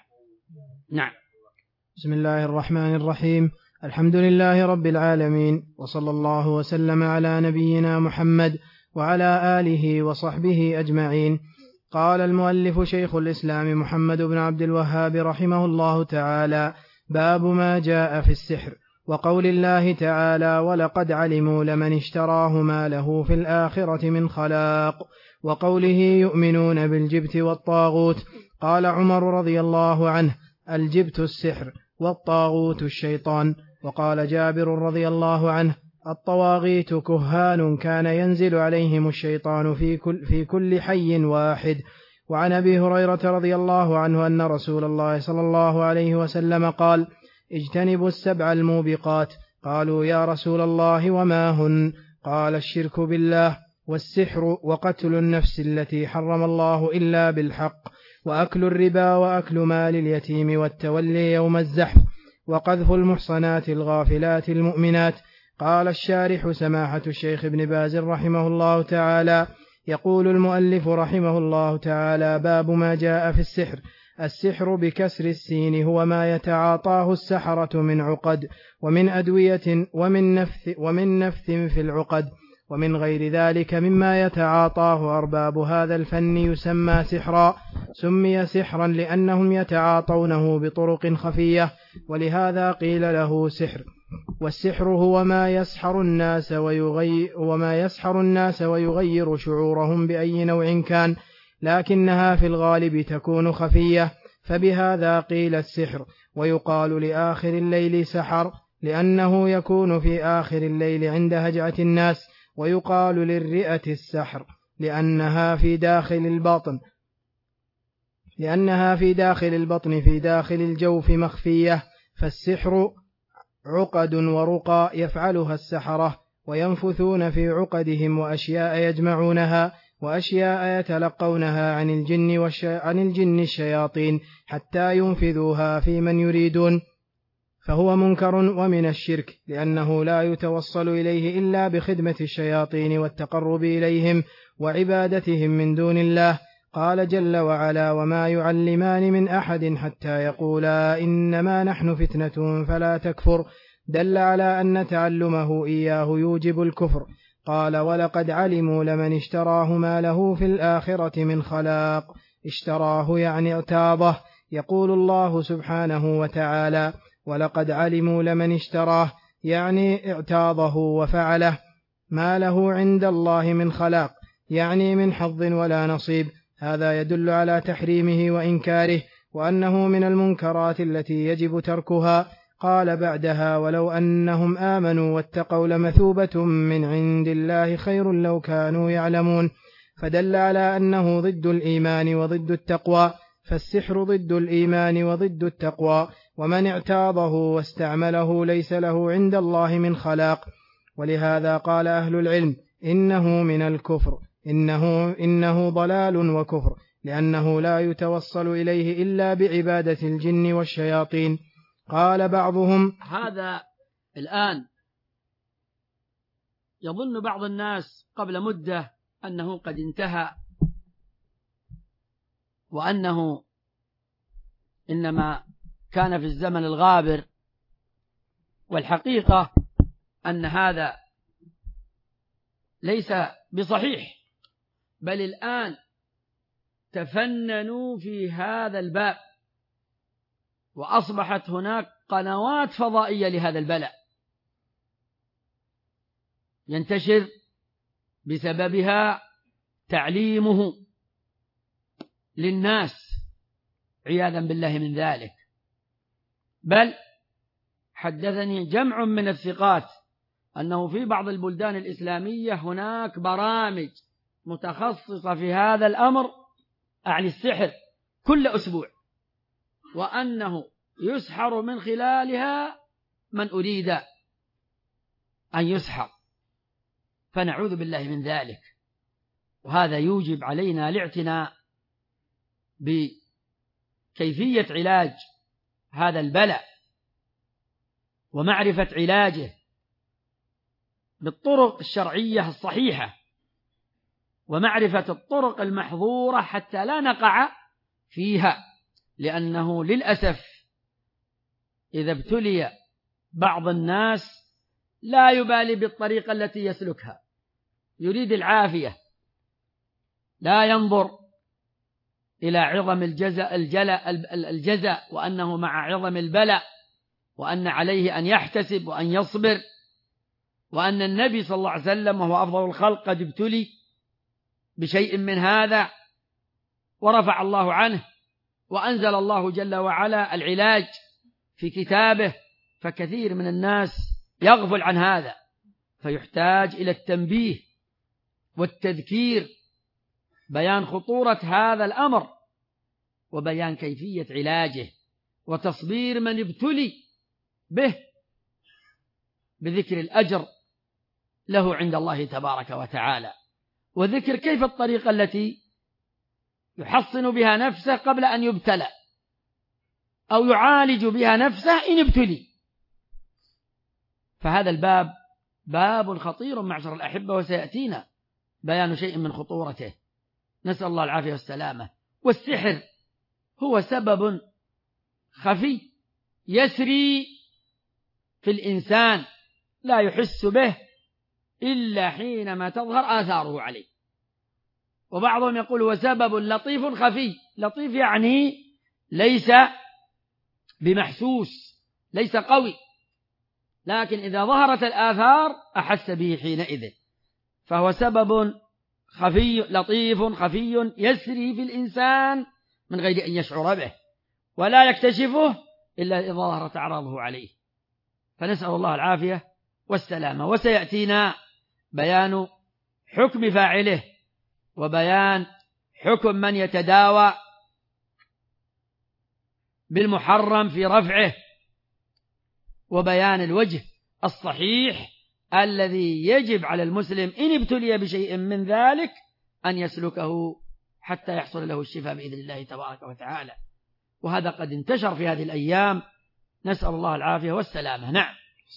نعم. بسم الله الرحمن الرحيم. الحمد لله رب العالمين، وصلى الله وسلم على نبينا محمد وعلى آله وصحبه أجمعين. قال المؤلف شيخ الإسلام محمد بن عبد الوهاب رحمه الله تعالى: باب ما جاء في السحر، وقول الله تعالى: ولقد علموا لمن اشتراه ما له في الآخرة من خلاق، وقوله: يؤمنون بالجبت والطاغوت. قال عمر رضي الله عنه: الجبت السحر والطاغوت الشيطان. وقال جابر رضي الله عنه: الطواغيت كهان كان ينزل عليهم الشيطان في كل, في كل حي واحد. وعن أبي هريرة رضي الله عنه أن رسول الله صلى الله عليه وسلم قال: اجتنبوا السبع الموبقات. قالوا: يا رسول الله وما هن؟ قال: الشرك بالله، والسحر، وقتل النفس التي حرم الله إلا بالحق، وأكل الربا، وأكل مال اليتيم، والتولي يوم الزحف، وقذف المحصنات الغافلات المؤمنات. قال الشارح سماحة الشيخ ابن باز رحمه الله تعالى: يقول المؤلف رحمه الله تعالى: باب ما جاء في السحر. السحر بكسر السين هو ما يتعاطاه السحرة من عقد ومن أدوية ومن نفث, ومن نفث في العقد ومن غير ذلك مما يتعاطاه أرباب هذا الفن يسمى سحرا. سمي سحرا لأنهم يتعاطونه بطرق خفية، ولهذا قيل له سحر. والسحر هو ما يسحر الناس ويغير, وما يسحر الناس ويغير شعورهم بأي نوع كان، لكنها في الغالب تكون خفية، فبهذا قيل السحر. ويقال لآخر الليل سحر لأنه يكون في آخر الليل عند هجعة الناس. ويقال للرئة السحر لأنها في داخل البطن لأنها في داخل البطن في داخل الجوف مخفية. فالسحر عقد ورقى يفعلها السحرة، وينفثون في عقدهم، وأشياء يجمعونها، وأشياء يتلقونها عن الجن, والش... عن الجن الشياطين حتى ينفذوها في من يريدون. فهو منكر ومن الشرك، لأنه لا يتوصل إليه إلا بخدمة الشياطين والتقرب إليهم وعبادتهم من دون الله. قال جل وعلا: وما يعلمان من أحد حتى يقولا إنما نحن فتنة فلا تكفر، دل على أن تعلمه إياه يوجب الكفر. قال: ولقد علموا لمن اشتراه ما له في الآخرة من خلاق. اشتراه يعني اعتاضه. يقول الله سبحانه وتعالى: ولقد علموا لمن اشتراه، يعني اعتاضه وفعله. ما له عند الله من خلاق، يعني من حظ ولا نصيب. هذا يدل على تحريمه وإنكاره، وأنه من المنكرات التي يجب تركها. قال بعدها: ولو أنهم آمنوا واتقوا لمثوبة من عند الله خير لو كانوا يعلمون. فدل على أنه ضد الإيمان وضد التقوى، فالسحر ضد الإيمان وضد التقوى، ومن اعتاضه واستعمله ليس له عند الله من خلاق. ولهذا قال أهل العلم: إنه من الكفر، إنه, إنه ضلال وكفر، لأنه لا يتوصل إليه إلا بعبادة الجن والشياطين. قال بعضهم: هذا الآن يظن بعض الناس قبل مدة أنه قد انتهى، وأنه إنما كان في الزمن الغابر، والحقيقة أن هذا ليس بصحيح، بل الآن تفننوا في هذا الباب، وأصبحت هناك قنوات فضائية لهذا البلاء ينتشر بسببها تعليمه للناس عياذا بالله من ذلك. بل حدثني جمع من الثقات أنه في بعض البلدان الإسلامية هناك برامج متخصصة في هذا الأمر عن السحر كل أسبوع، وأنه يسحر من خلالها من أريد أن يسحر، فنعوذ بالله من ذلك. وهذا يوجب علينا الاعتناء بكيفية علاج هذا البلاء ومعرفة علاجه بالطرق الشرعية الصحيحة، ومعرفة الطرق المحظورة حتى لا نقع فيها، لأنه للأسف إذا ابتلي بعض الناس لا يبالي بالطريقة التي يسلكها، يريد العافية، لا ينظر إلى عظم الجزاء الجزاء وأنه مع عظم البلاء، وأن عليه أن يحتسب وأن يصبر، وأن النبي صلى الله عليه وسلم وهو أفضل الخلق قد ابتلي بشيء من هذا ورفع الله عنه، وأنزل الله جل وعلا العلاج في كتابه، فكثير من الناس يغفل عن هذا، فيحتاج إلى التنبيه والتذكير، بيان خطورة هذا الأمر وبيان كيفية علاجه وتصبير من ابتلي به، بذكر الأجر له عند الله تبارك وتعالى، وذكر كيف الطريقة التي يحصن بها نفسه قبل أن يبتلى، أو يعالج بها نفسه إن ابتلي. فهذا الباب باب خطير معشر الأحبة، وسيأتينا بيان شيء من خطورته، نسأل الله العافية والسلامة. والسحر هو سبب خفي يسري في الإنسان لا يحس به إلا حينما تظهر آثاره عليه، وبعضهم يقول هو سبب لطيف خفي. لطيف يعني ليس بمحسوس، ليس قوي، لكن إذا ظهرت الآثار أحس به حينئذ، فهو سبب خفي لطيف خفي يسري في الإنسان من غير أن يشعر به، ولا يكتشفه إلا إذا ظهرت أعراضه عليه، فنسأل الله العافية والسلامة. وسيأتينا بيان حكم فاعله، وبيان حكم من يتداوى بالمحرم في رفعه، وبيان الوجه الصحيح الذي يجب على المسلم إن ابتلي بشيء من ذلك أن يسلكه حتى يحصل له الشفاء بإذن الله تبارك وتعالى. وهذا قد انتشر في هذه الأيام، نسأل الله العافية والسلامة. نعم.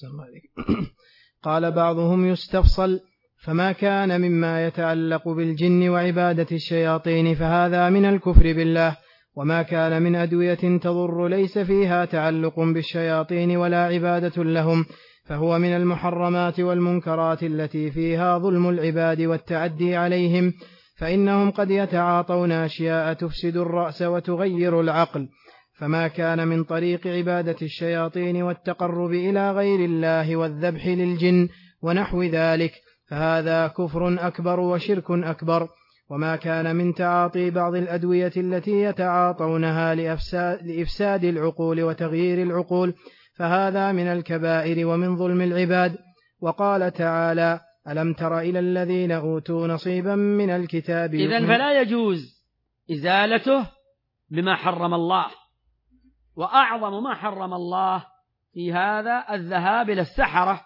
قال بعضهم يستفصل: فما كان مما يتعلق بالجن وعبادة الشياطين فهذا من الكفر بالله، وما كان من أدوية تضر ليس فيها تعلق بالشياطين ولا عبادة لهم فهو من المحرمات والمنكرات التي فيها ظلم العباد والتعدي عليهم، فإنهم قد يتعاطون أشياء تفسد الرأس وتغير العقل. فما كان من طريق عبادة الشياطين والتقرب إلى غير الله والذبح للجن ونحو ذلك فهذا كفر أكبر وشرك أكبر. وما كان من تعاطي بعض الأدوية التي يتعاطونها لإفساد, لإفساد العقول وتغيير العقول فهذا من الكبائر ومن ظلم العباد. وقال تعالى: ألم تر إلى الذين أوتوا نصيبا من الكتاب. إذن فلا يجوز إزالته بما حرم الله، وأعظم ما حرم الله في هذا الذهاب إلى السحرة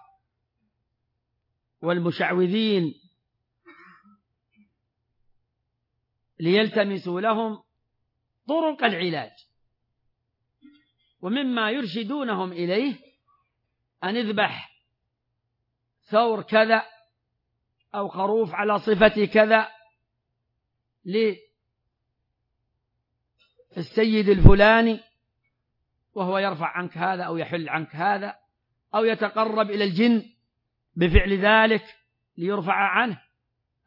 والمشعوذين ليلتمسوا لهم طرق العلاج، ومما يرشدونهم إليه أن يذبح ثور كذا أو خروف على صفة كذا للسيد الفلاني، وهو يرفع عنك هذا أو يحل عنك هذا، أو يتقرب إلى الجن بفعل ذلك ليرفع عنه،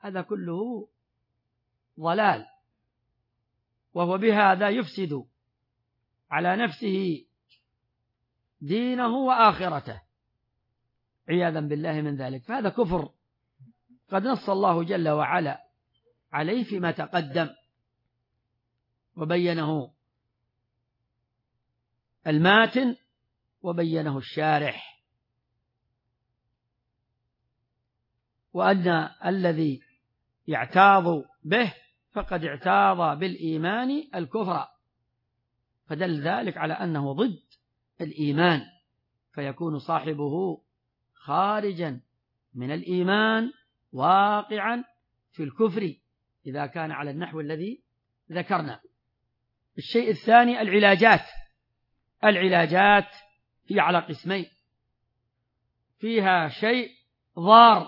هذا كله ضلال، وهو بهذا يفسد على نفسه دينه وآخرته عياذا بالله من ذلك. فهذا كفر قد نص الله جل وعلا عليه فيما تقدم وبينه الماتن وبينه الشارح، وأن الذي يعتاض به فقد اعتاض بالإيمان الكفر، فدل ذلك على أنه ضد الإيمان، فيكون صاحبه خارجا من الإيمان واقعا في الكفر إذا كان على النحو الذي ذكرنا. الشيء الثاني العلاجات. العلاجات هي على قسمين، فيها شيء ضار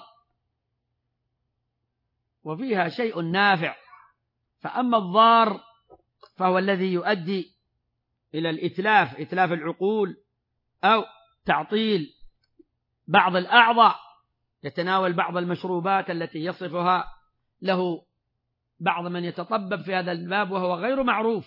وفيها شيء نافع. فأما الضار فهو الذي يؤدي إلى الإتلاف، إتلاف العقول أو تعطيل بعض الأعضاء، يتناول بعض المشروبات التي يصفها له بعض من يتطبب في هذا الباب وهو غير معروف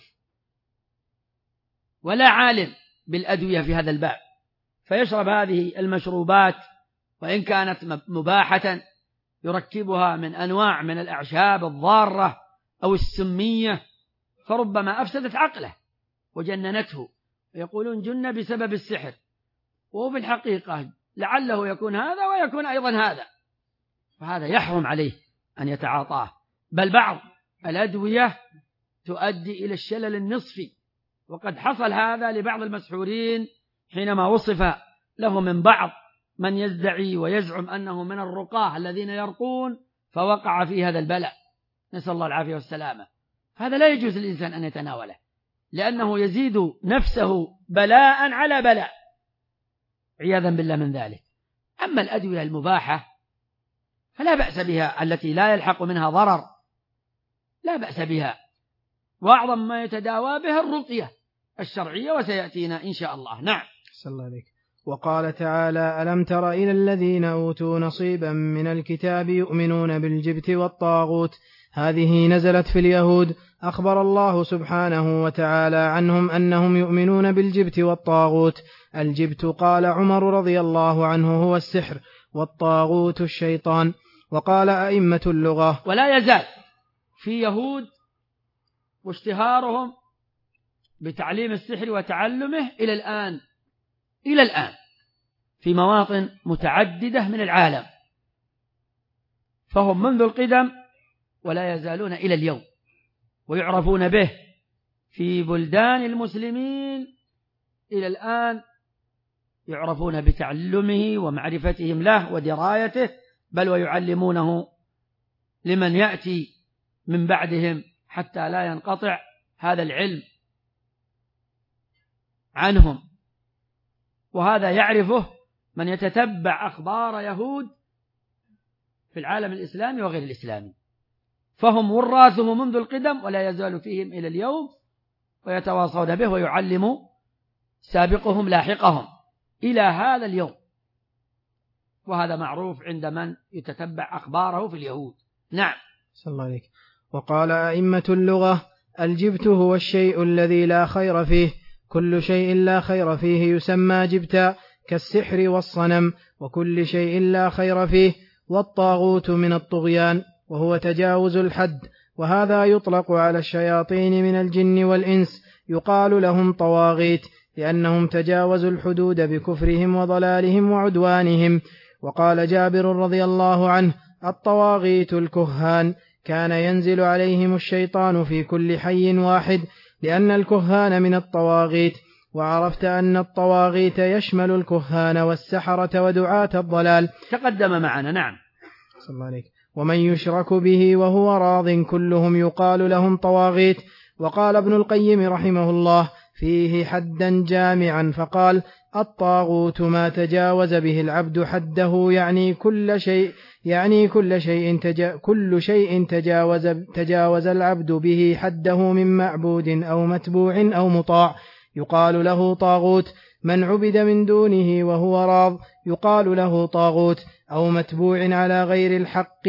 ولا عالم بالأدوية في هذا الباب، فيشرب هذه المشروبات وإن كانت مباحة يركبها من أنواع من الأعشاب الضارة أو السمية، فربما أفسدت عقله وجننته، ويقولون جن بسبب السحر، وهو في الحقيقة لعله يكون هذا ويكون أيضا هذا، فهذا يحرم عليه أن يتعاطاه. بل بعض الأدوية تؤدي إلى الشلل النصفي، وقد حصل هذا لبعض المسحورين حينما وصف له من بعض من يدعي ويزعم أنه من الرقاة الذين يرقون فوقع في هذا البلاء، نسأل الله العافية والسلامة. هذا لا يجوز للإنسان أن يتناوله، لأنه يزيد نفسه بلاء على بلاء عياذا بالله من ذلك. أما الأدوية المباحة فلا بأس بها، التي لا يلحق منها ضرر لا بأس بها، وأعظم ما يتداوى بها الرقية الشرعية، وسيأتينا إن شاء الله. نعم. صلى الله عليك. وقال تعالى: ألم تر إلى الذين أوتوا نصيبا من الكتاب يؤمنون بالجبت والطاغوت. هذه نزلت في اليهود، أخبر الله سبحانه وتعالى عنهم أنهم يؤمنون بالجبت والطاغوت. الجبت قال عمر رضي الله عنه هو السحر، والطاغوت الشيطان. وقال أئمة اللغة: ولا يزال في يهود واشتهارهم بتعليم السحر وتعلمه إلى الآن إلى الآن في مواطن متعددة من العالم، فهم منذ القدم ولا يزالون إلى اليوم، ويعرفون به في بلدان المسلمين إلى الآن، يعرفون بتعلمه ومعرفتهم له ودرايته، بل ويعلمونه لمن يأتي من بعدهم حتى لا ينقطع هذا العلم عنهم. وهذا يعرفه من يتتبع أخبار يهود في العالم الإسلامي وغير الإسلامي، فهم وراثه منذ القدم ولا يزال فيهم إلى اليوم، ويتواصون به ويعلم سابقهم لاحقهم إلى هذا اليوم، وهذا معروف عند من يتتبع أخباره في اليهود. نعم. صلى الله عليك. وقال أئمة اللغة: الجبت هو الشيء الذي لا خير فيه، كل شيء لا خير فيه يسمى جبتا، كالسحر والصنم، وكل شيء لا خير فيه. والطاغوت من الطغيان، وهو تجاوز الحد، وهذا يطلق على الشياطين من الجن والإنس، يقال لهم طواغيت لأنهم تجاوزوا الحدود بكفرهم وضلالهم وعدوانهم. وقال جابر رضي الله عنه: الطواغيت الكهان، كان ينزل عليهم الشيطان في كل حي واحد، لأن الكهان من الطواغيت. وعرفت أن الطواغيت يشمل الكهان والسحرة ودعاة الضلال. تقدم معنا. نعم. صلى الله عليك. ومن يشرك به وهو راض كلهم يقال لهم طواغيت. وقال ابن القيم رحمه الله فيه حدا جامعا فقال: الطاغوت ما تجاوز به العبد حده، يعني كل شيء يعني كل شيء تجا كل شيء تجاوز تجاوز العبد به حده من معبود أو متبوع أو مطاع يقال له طاغوت. من عبد من دونه وهو راض يقال له طاغوت أو متبوع على غير الحق.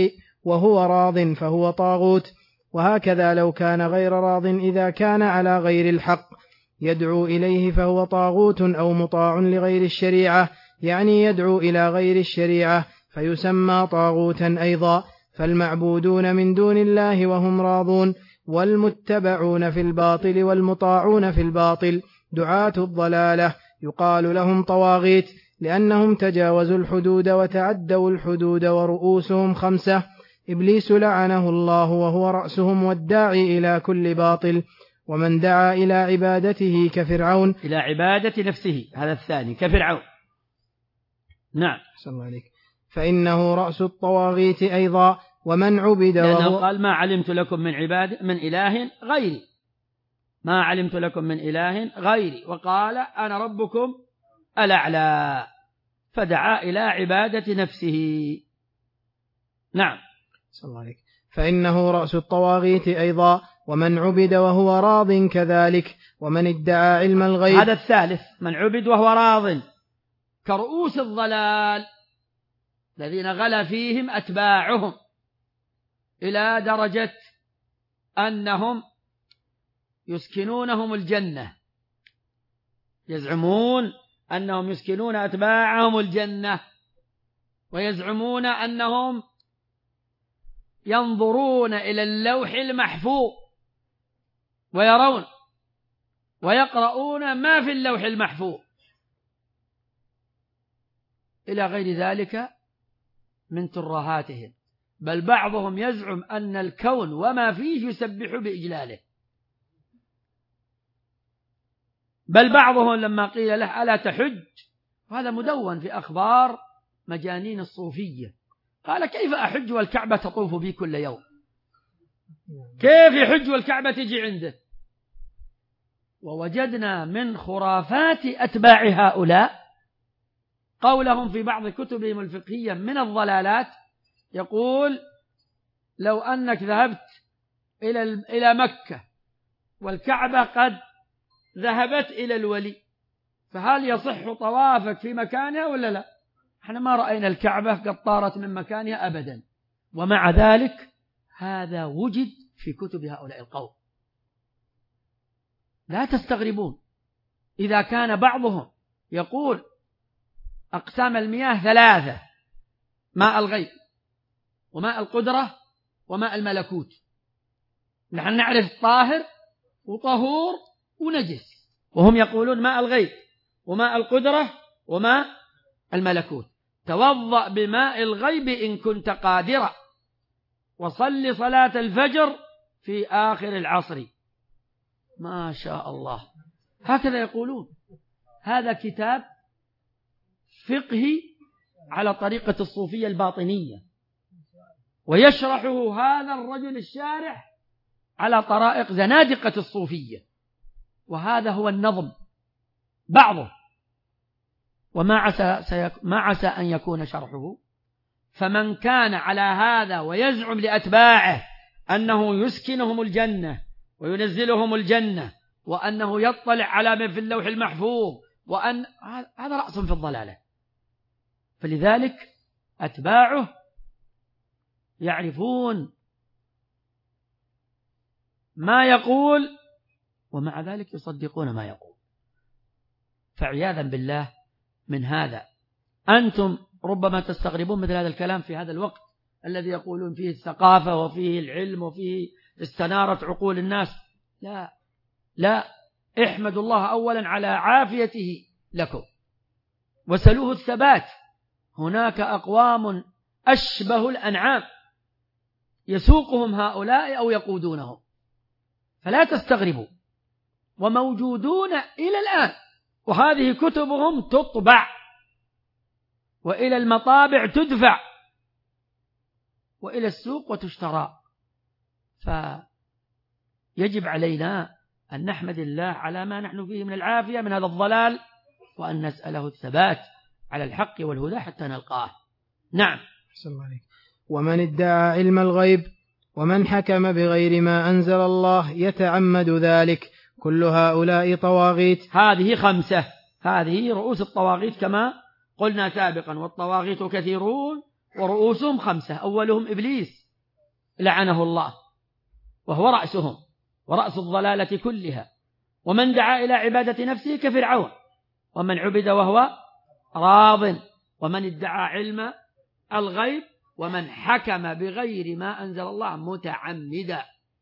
وهو راض فهو طاغوت. وهكذا لو كان غير راض إذا كان على غير الحق يدعو إليه فهو طاغوت أو مطاع لغير الشريعة، يعني يدعو إلى غير الشريعة فيسمى طاغوتا أيضا. فالمعبودون من دون الله وهم راضون، والمتبعون في الباطل والمطاعون في الباطل دعاة الضلالة يقال لهم طواغيت، لأنهم تجاوزوا الحدود وتعدوا الحدود، ورؤوسهم خمسة: إبليس لعنه الله وهو رأسهم والداعي إلى كل باطل، ومن دعا إلى عبادته كفرعون، إلى عبادة نفسه، هذا الثاني كفرعون. نعم. الله عليك. فإنه رأس الطواغيت أيضا. ومن عبد لأنه وهو قال: ما علمت لكم من عباد من إله غيري، ما علمت لكم من إله غيري، وقال: أنا ربكم الأعلى، فدعا إلى عبادة نفسه. نعم. صلى الله عليك. فإنه رأس الطواغيت أيضا. ومن عبد وهو راض كذلك. ومن ادعى علم الغيب، هذا الثالث، من عبد وهو راض، كرؤوس الضلال الذين غلا فيهم أتباعهم إلى درجة أنهم يسكنونهم الجنة، يزعمون أنهم يسكنون أتباعهم الجنة، ويزعمون أنهم ينظرون إلى اللوح المحفوظ ويرون ويقرؤون ما في اللوح المحفوظ إلى غير ذلك من ترهاتهم. بل بعضهم يزعم أن الكون وما فيه يسبح بإجلاله، بل بعضهم لما قيل له: ألا تحج؟ وهذا مدون في أخبار مجانين الصوفية، قال: كيف أحج والكعبة تطوف بي كل يوم؟ كيف يحج والكعبة تجي عنده؟ ووجدنا من خرافات أتباع هؤلاء قولهم في بعض كتبهم الفقهية من الضلالات، يقول: لو أنك ذهبت إلى إلى مكة والكعبة قد ذهبت إلى الولي، فهل يصح طوافك في مكانها ولا لا؟ احنا ما رأينا الكعبة قد طارت من مكانها أبدا. ومع ذلك هذا وجد في كتب هؤلاء القوم. لا تستغربون إذا كان بعضهم يقول أقسام المياه ثلاثة: ماء الغيب، وماء القدرة، وماء الملكوت. نحن نعرف طاهر وطهور ونجس، وهم يقولون ماء الغيب وماء القدرة وماء الملكوت. توضأ بماء الغيب إن كنت قادرا، وصل صلاة الفجر في آخر العصر. ما شاء الله، هكذا يقولون. هذا كتاب فقهي على طريقة الصوفية الباطنية، ويشرحه هذا الرجل الشارح على طرائق زنادقة الصوفية، وهذا هو النظم بعضه، وما عسى, سيك... ما عسى أن يكون شرحه. فمن كان على هذا ويزعم لأتباعه أنه يسكنهم الجنة وينزلهم الجنة، وأنه يطلع على من في اللوح المحفوظ، وأن هذا رأس في الضلالة. فلذلك أتباعه يعرفون ما يقول، ومع ذلك يصدقون ما يقول. فعياذا بالله من هذا. أنتم ربما تستغربون مثل هذا الكلام في هذا الوقت الذي يقولون فيه الثقافة وفيه العلم وفيه استنارت عقول الناس. لا لا، احمدوا الله أولا على عافيته لكم، وسلوه الثبات. هناك أقوام أشبه الأنعام يسوقهم هؤلاء أو يقودونهم، فلا تستغربوا، وموجودون إلى الآن، وهذه كتبهم تطبع وإلى المطابع تدفع وإلى السوق وتشترى. فيجب علينا أن نحمد الله على ما نحن فيه من العافية من هذا الضلال، وأن نسأله الثبات على الحق والهدى حتى نلقاه. نعم. ومن ادعى علم الغيب ومن حكم بغير ما أنزل الله يتعمد ذلك، كل هؤلاء طواغيت. هذه خمسة، هذه رؤوس الطواغيت كما قلنا سابقا، والطواغيت كثيرون ورؤوسهم خمسة. أولهم إبليس لعنه الله وهو رأسهم ورأس الضلالة كلها، ومن دعا إلى عبادة نفسه كفرعون، ومن عبد وهو راض، ومن ادعى علم الغيب، ومن حكم بغير ما أنزل الله متعمدا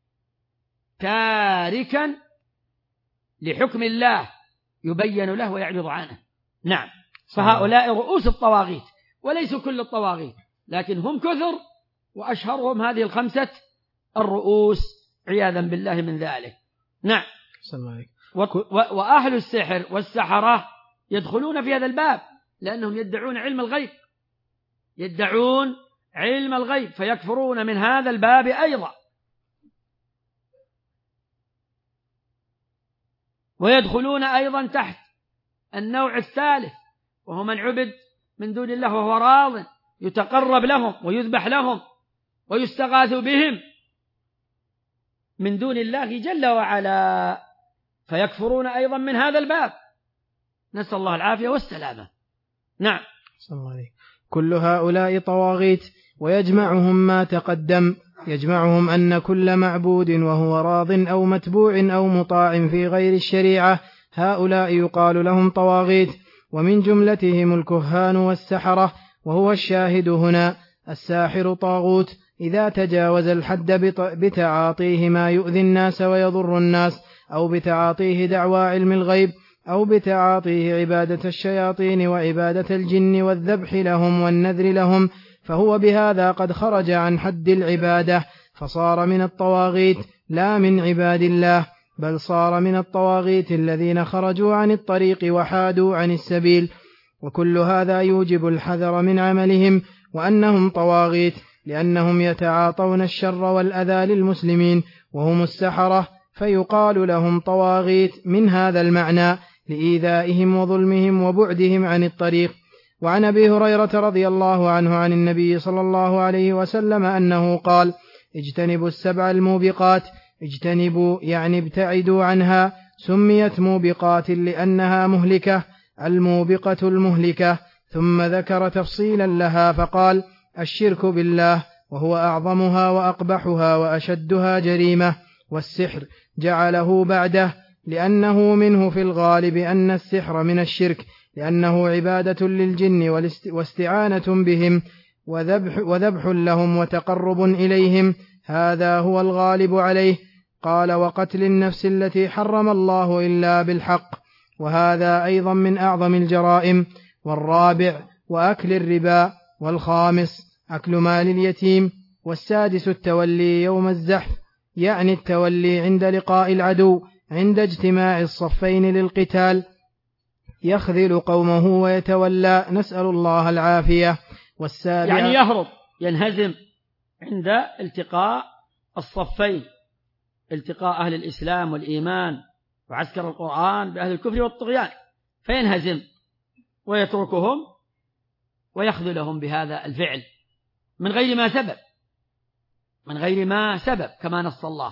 تاركا لحكم الله يبين له ويعرض عنه. نعم، فهؤلاء رؤوس الطواغيت، وليسوا كل الطواغيت، لكن هم كثر، وأشهرهم هذه الخمسة الرؤوس عياذا بالله من ذلك. نعم. وأهل السحر والسحرة يدخلون في هذا الباب، لأنهم يدعون علم الغيب، يدعون علم الغيب فيكفرون من هذا الباب أيضا. ويدخلون أيضا تحت النوع الثالث، وهو من عبد من دون الله وهو راض، يتقرب لهم ويذبح لهم ويستغاث بهم من دون الله جل وعلا، فيكفرون أيضا من هذا الباب، نسأل الله العافية والسلامة. نعم. كل هؤلاء طواغيت، ويجمعهم ما تقدم، يجمعهم أن كل معبود وهو راض أو متبوع أو مطاع في غير الشريعة، هؤلاء يقال لهم طواغيت. ومن جملتهم الكهان والسحرة، وهو الشاهد هنا. الساحر طاغوت إذا تجاوز الحد بتعاطيه ما يؤذي الناس ويضر الناس، أو بتعاطيه دعوى علم الغيب، أو بتعاطيه عبادة الشياطين وعبادة الجن والذبح لهم والنذر لهم، فهو بهذا قد خرج عن حد العبادة، فصار من الطواغيت لا من عباد الله، بل صار من الطواغيت الذين خرجوا عن الطريق وحادوا عن السبيل. وكل هذا يوجب الحذر من عملهم، وأنهم طواغيت لأنهم يتعاطون الشر والأذى للمسلمين، وهم السحرة، فيقال لهم طواغيت من هذا المعنى لإيذائهم وظلمهم وبعدهم عن الطريق. وعن أبي هريرة رضي الله عنه عن النبي صلى الله عليه وسلم أنه قال: اجتنبوا السبع الموبقات، اجتنبوا يعني ابتعدوا عنها، سميت موبقات لأنها مهلكة، الموبقة المهلكة. ثم ذكر تفصيلا لها فقال: الشرك بالله، وهو أعظمها وأقبحها وأشدها جريمة، والسحر جعله بعده، لأنه منه في الغالب أن السحر من الشرك، لأنه عبادة للجن واستعانة بهم وذبح, وذبح لهم وتقرب إليهم، هذا هو الغالب عليه. قال: وقتل النفس التي حرم الله إلا بالحق، وهذا أيضا من أعظم الجرائم. والرابع وأكل الربا. والخامس أكل مال اليتيم. والسادس التولي يوم الزحف، يعني التولي عند لقاء العدو، عند اجتماع الصفين للقتال، يخذل قومه ويتولى، نسأل الله العافية. والسابع يعني يهرب، ينهزم عند التقاء الصفين، التقاء أهل الإسلام والإيمان وعسكر القرآن بأهل الكفر والطغيان، فينهزم ويتركهم ويخذلهم بهذا الفعل من غير ما سبب، من غير ما سبب، كما نص الله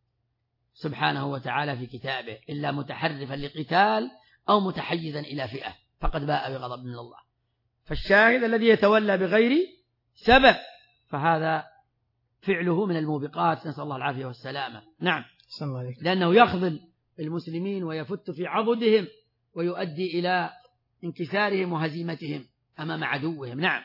سبحانه وتعالى في كتابه: إلا متحرفا لقتال أو متحيزا إلى فئة فقد باء بغضب من الله. فالشاهد الذي يتولى بغير سبب فهذا فعله من الموبقات، نسأل الله العافية والسلامة. نعم، لأنه يخذل المسلمين ويفت في عضدهم ويؤدي إلى انكسارهم وهزيمتهم أمام عدوهم. نعم.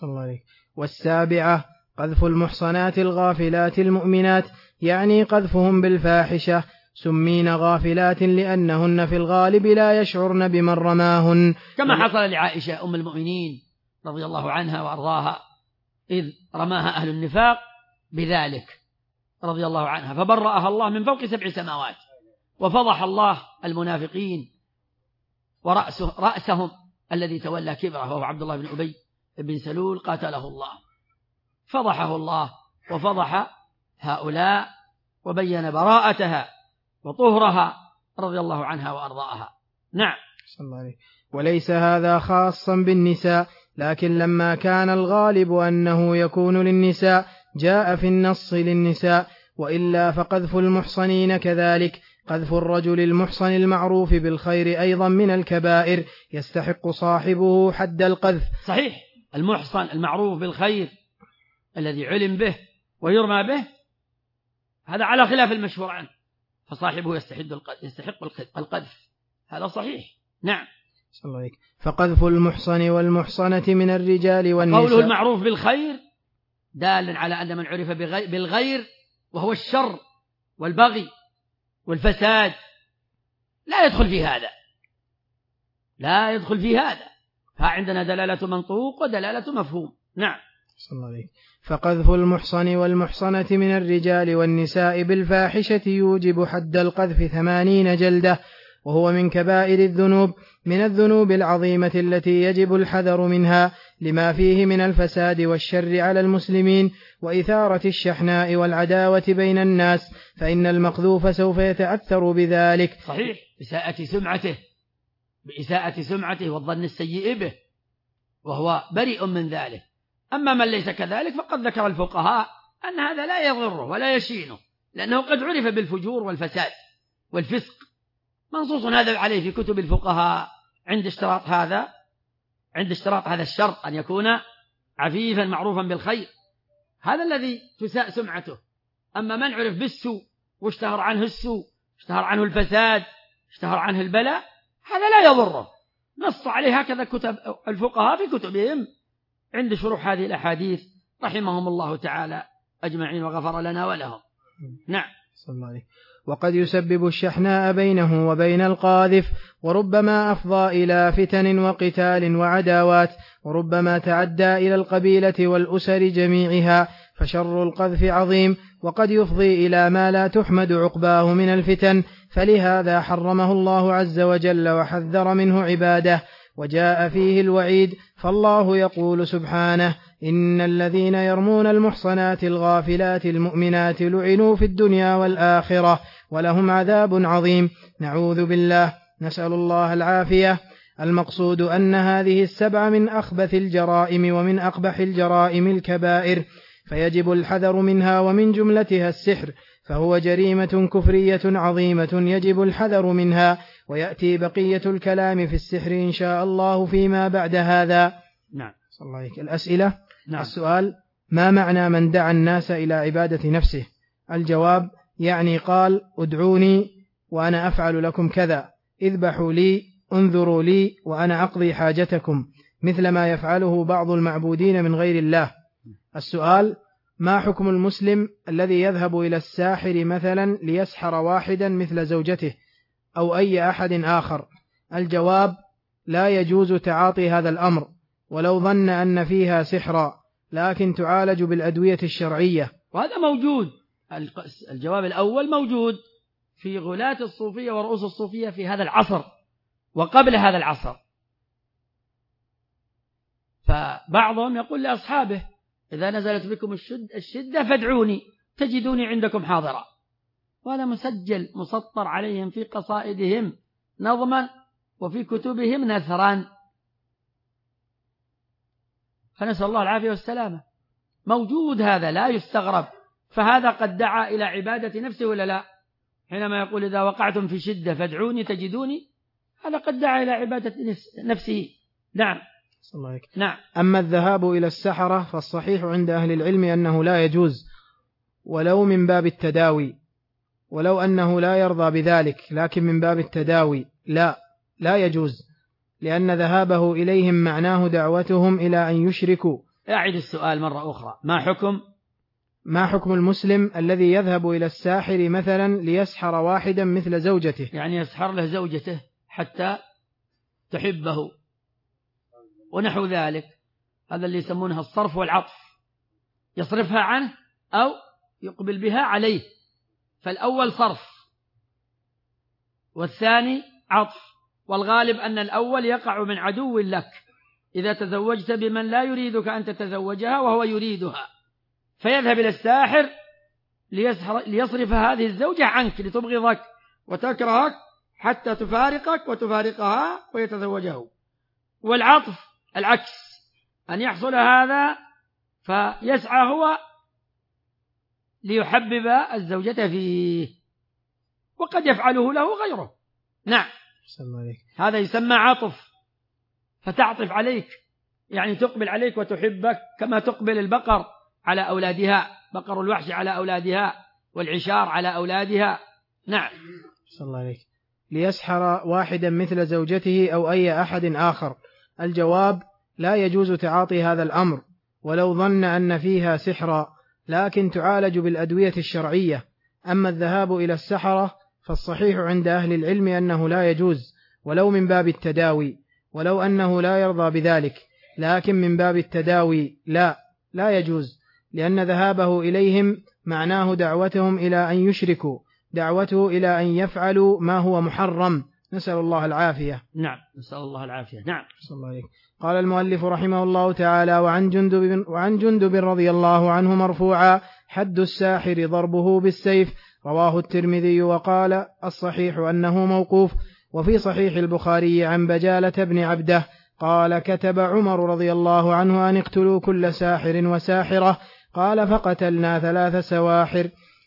والسابعة قذف المحصنات الغافلات المؤمنات، يعني قذفهم بالفاحشة، سمين غافلات لأنهن في الغالب لا يشعرن بمن رماهن، كما حصل لعائشة أم المؤمنين رضي الله عنها وأرضاها إذ رماها أهل النفاق بذلك رضي الله عنها، فبرأها الله من فوق سبع سماوات، وفضح الله المنافقين ورأسه رأسهم الذي تولى كبره وهو عبد الله بن أبي بن سلول قاتله الله، فضحه الله وفضح هؤلاء وبين براءتها وطهرها رضي الله عنها وأرضاها. نعم. وليس هذا خاصا بالنساء، لكن لما كان الغالب أنه يكون للنساء جاء في النص للنساء، وإلا فقذف المحصنين كذلك. قذف الرجل المحصن المعروف بالخير أيضا من الكبائر، يستحق صاحبه حد القذف. صحيح، المحصن المعروف بالخير الذي علم به ويرمى به، هذا على خلاف المشهور عنه، فصاحبه يستحق القذف، هذا صحيح. نعم. فقذف المحصن والمحصنة من الرجال والنساء. قوله المعروف بالخير دال على أن من عرف بالغير وهو الشر والبغي والفساد لا يدخل في هذا، لا يدخل في هذا، فعندنا دلالة منطوق ودلالة مفهوم. نعم. صلى الله عليه. فقذف المحصن والمحصنة من الرجال والنساء بالفاحشة يوجب حد القذف ثمانين جلدة، وهو من كبائر الذنوب، من الذنوب العظيمة التي يجب الحذر منها لما فيه من الفساد والشر على المسلمين وإثارة الشحناء والعداوة بين الناس، فإن المقذوف سوف يتأثر بذلك. صحيح، بإساءة سمعته، بإساءة سمعته والظن السيء به، وهو بريء من ذلك. أما من ليس كذلك فقد ذكر الفقهاء أن هذا لا يضره ولا يشينه، لأنه قد عرف بالفجور والفساد والفسق، منصوص هذا عليه في كتب الفقهاء عند اشتراط هذا عند اشتراط هذا الشرط أن يكون عفيفا معروفا بالخير، هذا الذي تساء سمعته. أما من عرف بالسوء واشتهر عنه السوء، اشتهر عنه الفساد، اشتهر عنه البلاء، هذا لا يضره، نص عليه هكذا كتب الفقهاء في كتبهم عند شروح هذه الأحاديث رحمهم الله تعالى أجمعين وغفر لنا ولهم. نعم. صلى الله عليه. وقد يسبب الشحناء بينه وبين القاذف، وربما أفضى إلى فتن وقتال وعداوات، وربما تعدى إلى القبيلة والأسر جميعها، فشر القذف عظيم، وقد يفضي إلى ما لا تحمد عقباه من الفتن، فلهذا حرمه الله عز وجل وحذر منه عباده، وجاء فيه الوعيد. فالله يقول سبحانه: إن الذين يرمون المحصنات الغافلات المؤمنات لعنوا في الدنيا والآخرة ولهم عذاب عظيم. نعوذ بالله، نسأل الله العافية. المقصود أن هذه السبع من أخبث الجرائم ومن أقبح الجرائم الكبائر، فيجب الحذر منها، ومن جملتها السحر، فهو جريمة كفرية عظيمة يجب الحذر منها، ويأتي بقية الكلام في السحر إن شاء الله فيما بعد هذا. نعم. صلى الله عليه. الأسئلة. نعم. السؤال: ما معنى من دعا الناس إلى عبادة نفسه؟ الجواب: يعني قال: ادعوني وأنا أفعل لكم كذا، اذبحوا لي، انظروا لي، وأنا أقضي حاجتكم، مثل ما يفعله بعض المعبودين من غير الله. السؤال: ما حكم المسلم الذي يذهب إلى الساحر مثلا ليسحر واحدا مثل زوجته أو أي أحد آخر؟ الجواب: لا يجوز تعاطي هذا الأمر ولو ظن أن فيها سحرا، لكن تعالج بالأدوية الشرعية. وهذا موجود. الجواب الأول موجود في غلاة الصوفية ورؤوس الصوفية في هذا العصر وقبل هذا العصر، فبعضهم يقول لأصحابه: إذا نزلت بكم الشدة فادعوني تجدوني عندكم حاضرا، وهذا مسجل مسطر عليهم في قصائدهم نظما وفي كتبهم نثرا، فنسأل الله العافية والسلامة. موجود هذا، لا يستغرب. فهذا قد دعا إلى عبادة نفسه ولا لا؟ حينما يقول: إذا وقعتم في شدة فادعوني تجدوني، هذا قد دعا إلى عبادة نفسه. نعم. نعم. أما الذهاب إلى السحرة فالصحيح عند أهل العلم أنه لا يجوز، ولو من باب التداوي، ولو أنه لا يرضى بذلك، لكن من باب التداوي لا لا يجوز، لأن ذهابه إليهم معناه دعوتهم إلى أن يشركوا. أعيد السؤال مرة أخرى: ما حكم ما حكم المسلم الذي يذهب إلى الساحر مثلا ليسحر واحدا مثل زوجته؟ يعني يسحر له زوجته حتى تحبه ونحو ذلك، هذا اللي يسمونها الصرف والعطف، يصرفها عنه أو يقبل بها عليه. فالأول صرف والثاني عطف، والغالب أن الأول يقع من عدو لك إذا تزوجت بمن لا يريدك أن تتزوجها وهو يريدها، فيذهب إلى الساحر ليصرف هذه الزوجة عنك لتبغضك وتكرهك حتى تفارقك وتفارقها ويتزوجه. والعطف العكس، أن يحصل هذا فيسعى هو ليحبب الزوجة فيه، وقد يفعله له غيره. نعم. هذا يسمى عطف، فتعطف عليك، يعني تقبل عليك وتحبك كما تقبل البقر على أولادها بقر الوحش على أولادها والعشار على أولادها. نعم. صلى الله عليك. ليسحر واحدا مثل زوجته أو أي أحد آخر. الجواب: لا يجوز تعاطي هذا الأمر ولو ظن أن فيها سحرا، لكن تعالج بالأدوية الشرعية. أما الذهاب إلى السحرة فالصحيح عند أهل العلم أنه لا يجوز ولو من باب التداوي، ولو أنه لا يرضى بذلك، لكن من باب التداوي لا لا يجوز، لأن ذهابه إليهم معناه دعوتهم إلى أن يشركوا، دعوته إلى أن يفعلوا ما هو محرم، نسأل الله العافية. نعم، نسأل الله العافية. نعم. صلى الله عليه. قال المؤلف رحمه الله تعالى: وعن جندب, وعن جندب رضي الله عنه مرفوعا: حد الساحر ضربه بالسيف. رواه الترمذي وقال: الصحيح أنه موقوف. وفي صحيح البخاري عن بجالة بن عبده قال: كتب عمر رضي الله عنه أن اقتلوا كل ساحر وساحرة، قال: فقتلنا ثلاث سواحر.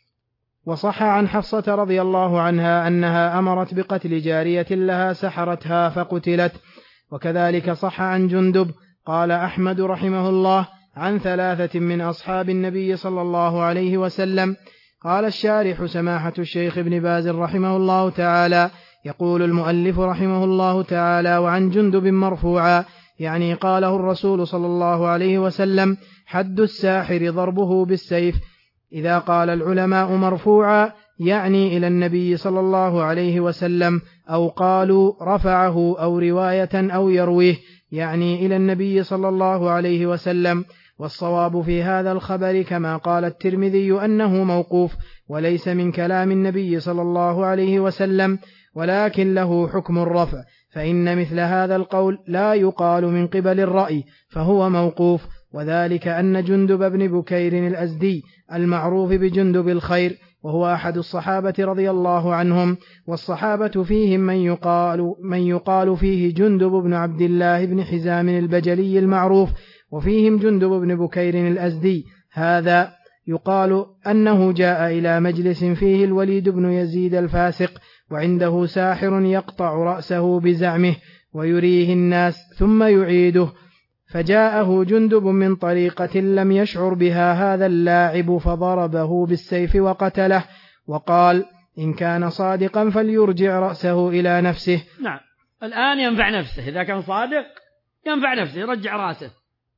وصح عن حفصة رضي الله عنها أنها أمرت بقتل جارية لها سحرتها فقتلت. وكذلك صح عن جندب. قال أحمد رحمه الله: عن ثلاثة من أصحاب النبي صلى الله عليه وسلم. قال الشارح سماحة الشيخ ابن باز رحمه الله تعالى: يقول المؤلف رحمه الله تعالى: وعن جندب مرفوعا، يعني قاله الرسول صلى الله عليه وسلم: حد الساحر ضربه بالسيف. إذا قال العلماء مرفوعا يعني إلى النبي صلى الله عليه وسلم، أو قالوا رفعه أو رواية أو يرويه يعني إلى النبي صلى الله عليه وسلم. والصواب في هذا الخبر كما قال الترمذي أنه موقوف وليس من كلام النبي صلى الله عليه وسلم، ولكن له حكم الرفع، فإن مثل هذا القول لا يقال من قبل الرأي فهو موقوف. وذلك أن جندب بن بكير الأزدي المعروف بجندب الخير وهو أحد الصحابة رضي الله عنهم، والصحابة فيهم من يقال, من يقال فيه جندب بن عبد الله بن حزام البجلي المعروف، وفيهم جندب بن بكير الأزدي. هذا يقال أنه جاء إلى مجلس فيه الوليد بن يزيد الفاسق وعنده ساحر يقطع رأسه بزعمه ويريه الناس ثم يعيده، فجاءه جندب من طريقة لم يشعر بها هذا اللاعب فضربه بالسيف وقتله، وقال: إن كان صادقا فليرجع رأسه إلى نفسه. نعم، الآن ينفع نفسه، إذا كان صادق ينفع نفسه يرجع رأسه.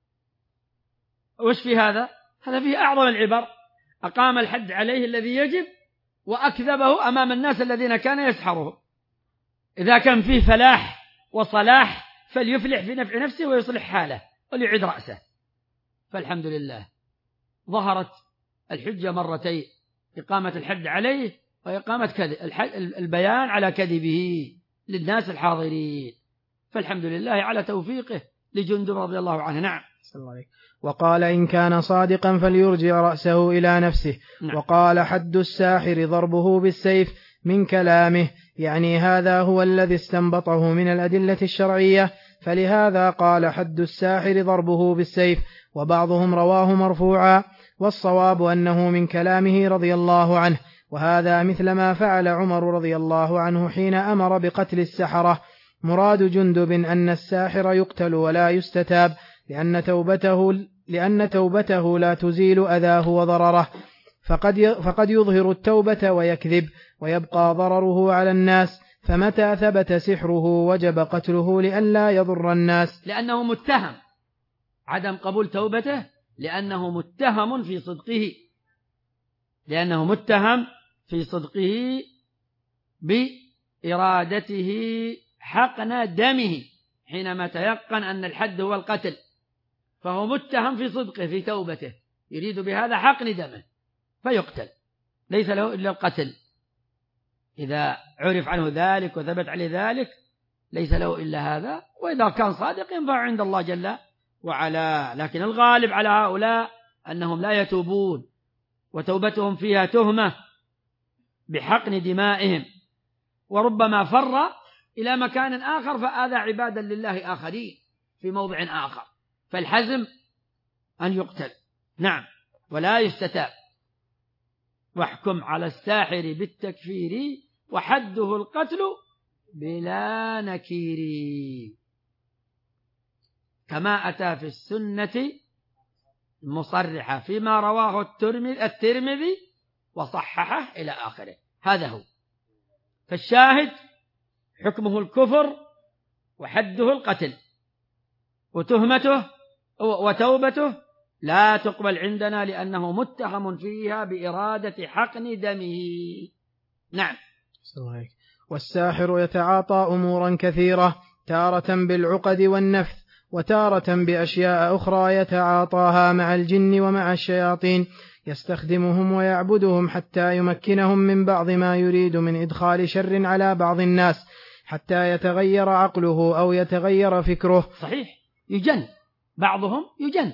وش في هذا؟ هذا فيه أعظم العبر، أقام الحد عليه الذي يجب وأكذبه أمام الناس الذين كان يسحره. إذا كان فيه فلاح وصلاح فليفلح في نفع نفسه ويصلح حاله وليعيد رأسه. فالحمد لله ظهرت الحجة مرتين: إقامة الحد عليه وإقامة كذب البيان على كذبه للناس الحاضرين. فالحمد لله على توفيقه لجندب رضي الله عنه. نعم. وقال: إن كان صادقا فليرجع رأسه إلى نفسه. نعم. وقال: حد الساحر ضربه بالسيف من كلامه، يعني هذا هو الذي استنبطه من الأدلة الشرعية، فلهذا قال: حد الساحر ضربه بالسيف. وبعضهم رواه مرفوعا، والصواب أنه من كلامه رضي الله عنه، وهذا مثل ما فعل عمر رضي الله عنه حين أمر بقتل السحرة. مراد جندب أن الساحر يقتل ولا يستتاب، لأن توبته, لأن توبته لا تزيل أذاه وضرره، فقد, فقد يظهر التوبة ويكذب ويبقى ضرره على الناس، فمتى ثبت سحره وجب قتله لئلا يضر الناس، لأنه متهم. عدم قبول توبته لأنه متهم في صدقه، لأنه متهم في صدقه بإرادته حقن دمه حينما تيقن أن الحد هو القتل، فهو متهم في صدقه في توبته، يريد بهذا حقن دمه فيقتل، ليس له إلا القتل. إذا عرف عنه ذلك وثبت عليه ذلك ليس له إلا هذا، وإذا كان صادق ينفع عند الله جل وعلا. لكن الغالب على هؤلاء أنهم لا يتوبون، وتوبتهم فيها تهمة بحقن دمائهم، وربما فر إلى مكان آخر فآذى عبادا لله آخرين في موضع آخر، فالحزم أن يقتل. نعم، ولا يستتاب. واحكم على الساحر بالتكفير وحده القتل بلا نكير، كما أتى في السنة مصرحة فيما رواه الترمذي وصححه إلى آخره. هذا هو. فالشاهد حكمه الكفر وحده القتل، وتهمته وتوبته لا تقبل عندنا لأنه متهم فيها بإرادة حقن دمه. نعم. والساحر يتعاطى أمورا كثيرة، تارة بالعقد والنفث، وتارة بأشياء أخرى يتعاطاها مع الجن ومع الشياطين، يستخدمهم ويعبدهم حتى يمكنهم من بعض ما يريد من إدخال شر على بعض الناس حتى يتغير عقله أو يتغير فكره. صحيح، يجن بعضهم، يجن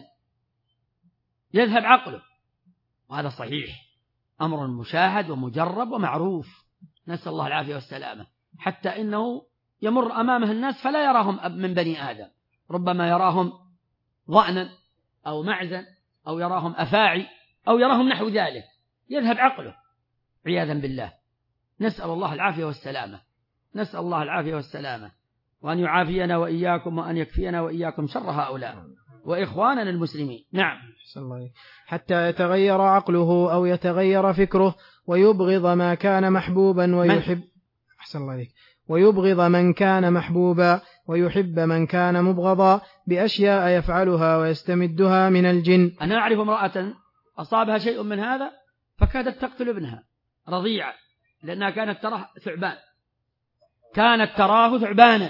يذهب عقله، وهذا صحيح، أمر مشاهد ومجرب ومعروف، نسأل الله العافية والسلامة. حتى إنه يمر أمامه الناس فلا يراهم من بني آدم، ربما يراهم ضأنا أو معزا أو يراهم أفاعي أو يراهم نحو ذلك، يذهب عقله عياذا بالله. نسأل الله العافية والسلامة، نسأل الله العافية والسلامة، وأن يعافينا وإياكم وأن يكفينا وإياكم شر هؤلاء وإخواننا المسلمين. نعم. حتى يتغير عقله أو يتغير فكره ويبغض ما كان محبوبا ويحب أحسن الله عليك ويبغض من كان محبوبا ويحب من كان مبغضا بأشياء يفعلها ويستمدها من الجن. أنا أعرف امرأة أصابها شيء من هذا فكادت تقتل ابنها رضيعة، لأنها كانت تراه ثعبان، كانت تراه ثعبانا.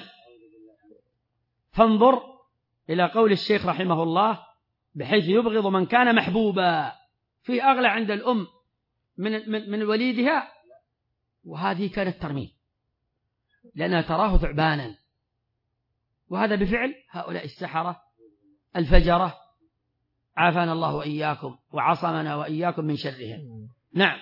فانظر إلى قول الشيخ رحمه الله بحيث يبغض من كان محبوبا، فيه أغلى عند الأم من, من, من وليدها، وهذه كانت ترميه لأنها تراه ثعبانا. وهذا بفعل هؤلاء السحرة الفجرة، عافانا الله وإياكم وعصمنا وإياكم من شرهم. نعم.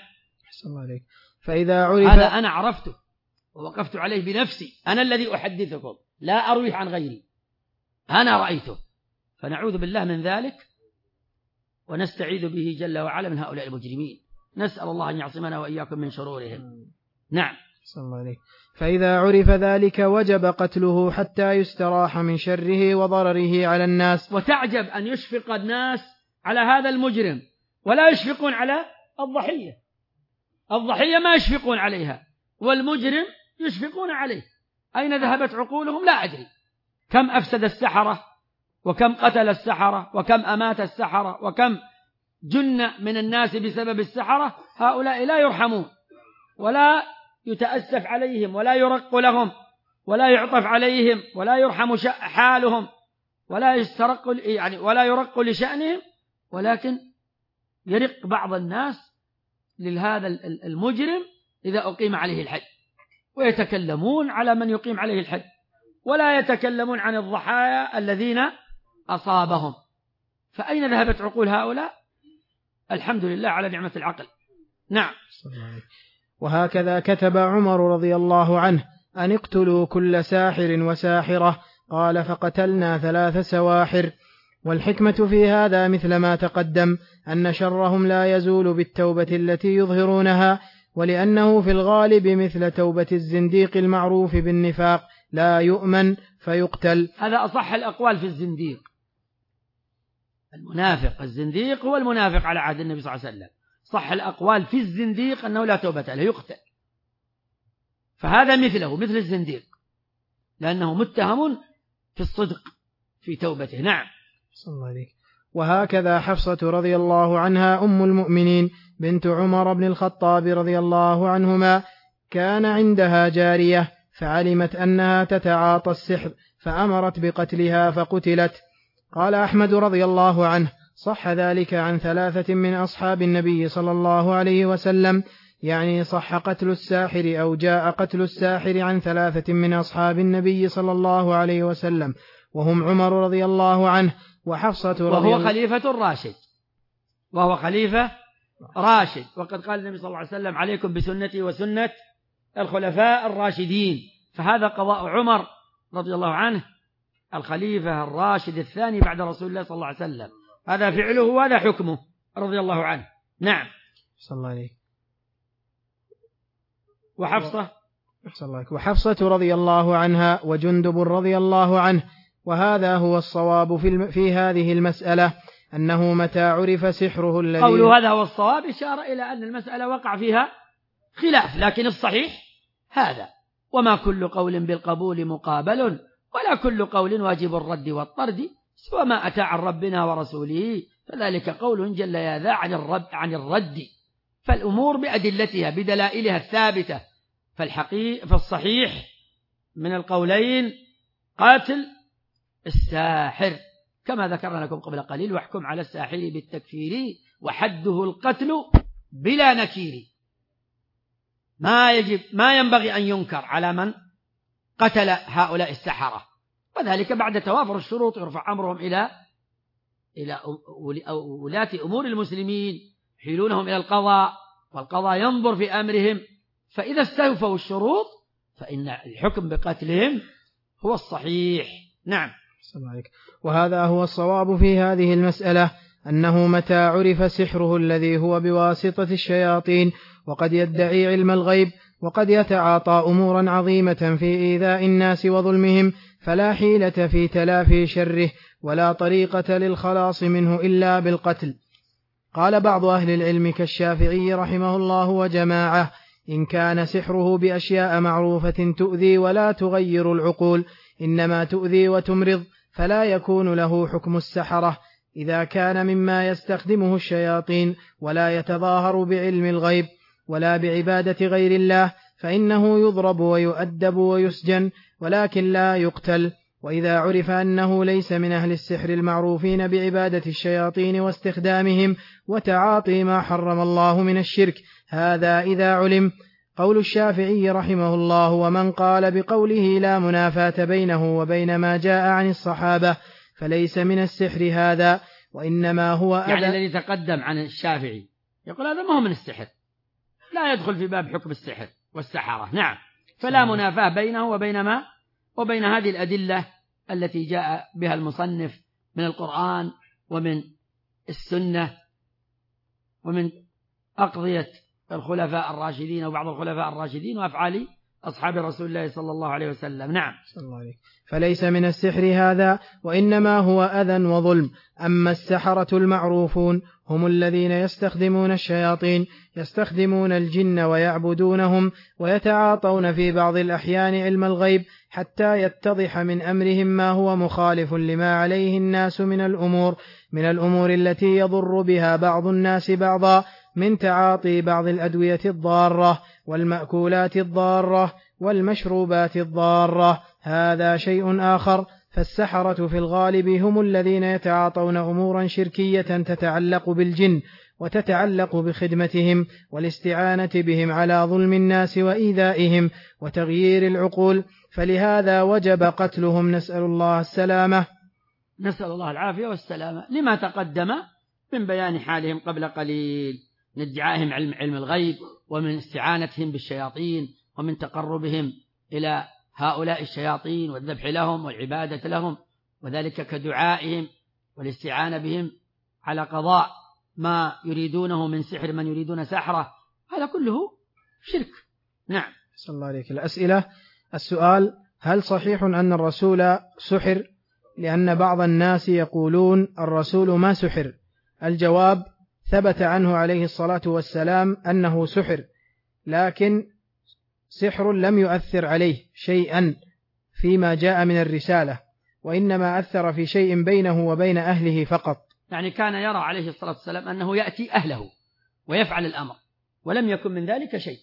فإذا عرف هذا أنا عرفته ووقفت عليه بنفسي، أنا الذي أحدثكم، لا أروي عن غيري، أنا رأيته. فنعوذ بالله من ذلك ونستعيذ به جل وعلا من هؤلاء المجرمين، نسأل الله أن يعصمنا وإياكم من شرورهم. نعم. فإذا عرف ذلك وجب قتله حتى يستراح من شره وضرره على الناس. وتعجب أن يشفق الناس على هذا المجرم ولا يشفقون على الضحية. الضحية ما يشفقون عليها، والمجرم يشفقون عليه. أين ذهبت عقولهم؟ لا أدري. كم أفسد السحرة، وكم قتل السحرة، وكم أمات السحرة، وكم جن من الناس بسبب السحرة. هؤلاء لا يرحمون ولا يتأسف عليهم ولا يرق لهم ولا يعطف عليهم ولا يرحم حالهم ولا يسترق يعني ولا يرق لشأنهم، ولكن يرق بعض الناس لهذا المجرم إذا أقيم عليه الحد، ويتكلمون على من يقيم عليه الحد ولا يتكلمون عن الضحايا الذين أصابهم. فأين ذهبت عقول هؤلاء؟ الحمد لله على نعمة العقل. نعم. وهكذا كتب عمر رضي الله عنه أن اقتلوا كل ساحر وساحرة، قال فقتلنا ثلاث سواحر. والحكمة في هذا مثل ما تقدم أن شرهم لا يزول بالتوبة التي يظهرونها، ولأنه في الغالب مثل توبة الزنديق المعروف بالنفاق لا يؤمن فيقتل. هذا أصح الأقوال في الزنديق. المنافق الزنديق هو المنافق على عهد النبي صلى الله عليه وسلم. صح الأقوال في الزنديق أنه لا توبة له، يقتل. فهذا مثله مثل الزنديق لأنه متهم في الصدق في توبته. نعم. وهكذا حفصة رضي الله عنها أم المؤمنين بنت عمر بن الخطاب رضي الله عنهما كان عندها جارية فعلمت أنها تتعاطى السحر فأمرت بقتلها فقتلت. قال أحمد رضي الله عنه صح ذلك عن ثلاثة من أصحاب النبي صلى الله عليه وسلم، يعني صح قتل الساحر أو جاء قتل الساحر عن ثلاثة من أصحاب النبي صلى الله عليه وسلم، وهم عمر رضي الله عنه وحفصة رضي الله وهو خليفة راشد وهو خليفة راشد وقد قال النبي صلى الله عليه وسلم عليكم بسنتي وسنة الخلفاء الراشدين. فهذا قضاء عمر رضي الله عنه الخليفة الراشد الثاني بعد رسول الله صلى الله عليه وسلم، هذا فعله وهذا حكمه رضي الله عنه. نعم. صلى الله عليه. وحفصة وحفصة رضي الله عنها وجندب رضي الله عنه. وهذا هو الصواب في, الم... في هذه المسألة أنه متى عرف سحره الذي قوله هذا هو الصواب إشارة إلى أن المسألة وقع فيها خلاف، لكن الصحيح هذا. وما كل قول بالقبول مقابل، ولا كل قول واجب الرد والطرد، سوى ما أتى عن ربنا ورسوله، فذلك قول جل يا ذا عن الرد, عن الرد فالأمور بأدلتها بدلائلها الثابتة. فالحقيقة فالصحيح من القولين قاتل الساحر كما ذكرنا لكم قبل قليل، واحكم على الساحر بالتكفير وحده القتل بلا نكير. ما يجب ما ينبغي أن ينكر على من قتل هؤلاء السحرة، وذلك بعد توافر الشروط يرفع أمرهم إلى إلى ولاة أمور المسلمين، يحيلونهم إلى القضاء، والقضاء ينظر في أمرهم، فإذا استوفوا الشروط فإن الحكم بقتلهم هو الصحيح. نعم. وهذا هو الصواب في هذه المسألة، أنه متى عرف سحره الذي هو بواسطة الشياطين، وقد يدعي علم الغيب، وقد يتعاطى أمورا عظيمة في إيذاء الناس وظلمهم، فلا حيلة في تلافي شره، ولا طريقة للخلاص منه إلا بالقتل. قال بعض أهل العلم كالشافعي رحمه الله وجماعة: إن كان سحره بأشياء معروفة تؤذي ولا تغير العقول، إنما تؤذي وتمرض، فلا يكون له حكم السحرة. إذا كان مما يستخدمه الشياطين ولا يتظاهر بعلم الغيب ولا بعبادة غير الله، فإنه يضرب ويؤدب ويسجن، ولكن لا يقتل. وإذا عرف أنه ليس من أهل السحر المعروفين بعبادة الشياطين واستخدامهم وتعاطي ما حرم الله من الشرك، هذا إذا علم. قول الشافعي رحمه الله: ومن قال بقوله لا منافاة بينه وبين ما جاء عن الصحابة فليس من السحر هذا، وإنما هو أذى. يعني الذي تقدم عن الشافعي يقول هذا ما هو من السحر، لا يدخل في باب حكم السحر والسحرة. نعم. فلا منافاة بينه وبين ما وبين هذه الأدلة التي جاء بها المصنف من القرآن ومن السنة ومن أقضية الخلفاء الراشدين وبعض الخلفاء الراشدين وأفعال أصحاب رسول الله صلى الله عليه وسلم. نعم. صلى الله عليه. فليس من السحر هذا، وإنما هو أذى وظلم. أما السحرة المعروفون هم الذين يستخدمون الشياطين، يستخدمون الجن ويعبدونهم، ويتعاطون في بعض الأحيان علم الغيب حتى يتضح من أمرهم ما هو مخالف لما عليه الناس من الأمور من الأمور التي يضر بها بعض الناس بعضا، من تعاطي بعض الأدوية الضارة والمأكولات الضارة والمشروبات الضارة. هذا شيء آخر. فالسحرة في الغالب هم الذين يتعاطون أمورا شركية تتعلق بالجن، وتتعلق بخدمتهم والاستعانة بهم على ظلم الناس وإيذائهم وتغيير العقول، فلهذا وجب قتلهم. نسأل الله السلامة. نسأل الله العافية والسلامة، لما تقدم من بيان حالهم قبل قليل، من ادعائهم علم, علم الغيب، ومن استعانتهم بالشياطين، ومن تقربهم إلى هؤلاء الشياطين والذبح لهم والعبادة لهم، وذلك كدعائهم والاستعانة بهم على قضاء ما يريدونه من سحر من يريدون سحره، هذا كله شرك. نعم. صلى الله عليك. الأسئلة. السؤال: هل صحيح أن الرسول سحر؟ لأن بعض الناس يقولون الرسول ما سحر. الجواب: ثبت عنه عليه الصلاة والسلام أنه سحر، لكن سحر لم يؤثر عليه شيئا فيما جاء من الرسالة، وإنما أثر في شيء بينه وبين أهله فقط. يعني كان يرى عليه الصلاة والسلام أنه يأتي أهله ويفعل الأمر، ولم يكن من ذلك شيء.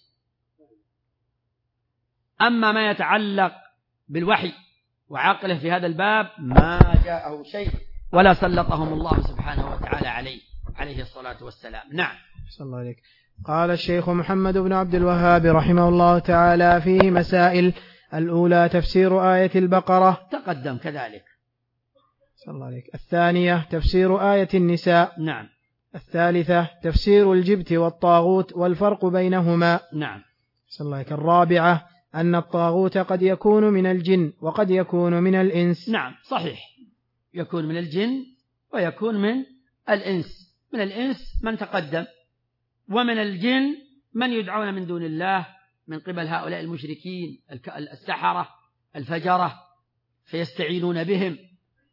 أما ما يتعلق بالوحي وعقله في هذا الباب ما جاءه شيء، ولا سلطهم الله سبحانه وتعالى عليه عليه الصلاة والسلام. نعم. صلى الله عليك. قال الشيخ محمد بن عبد الوهاب رحمه الله تعالى فيه مسائل: الأولى تفسير آية البقرة، تقدم كذلك. صلى الله عليك. الثانية تفسير آية النساء. نعم. الثالثة تفسير الجبت والطاغوت والفرق بينهما. نعم. صلى الله عليك. الرابعة أن الطاغوت قد يكون من الجن وقد يكون من الإنس. نعم صحيح، يكون من الجن ويكون من الإنس. من الإنس من تقدم، ومن الجن من يدعون من دون الله من قبل هؤلاء المشركين السحرة الفجرة، فيستعينون بهم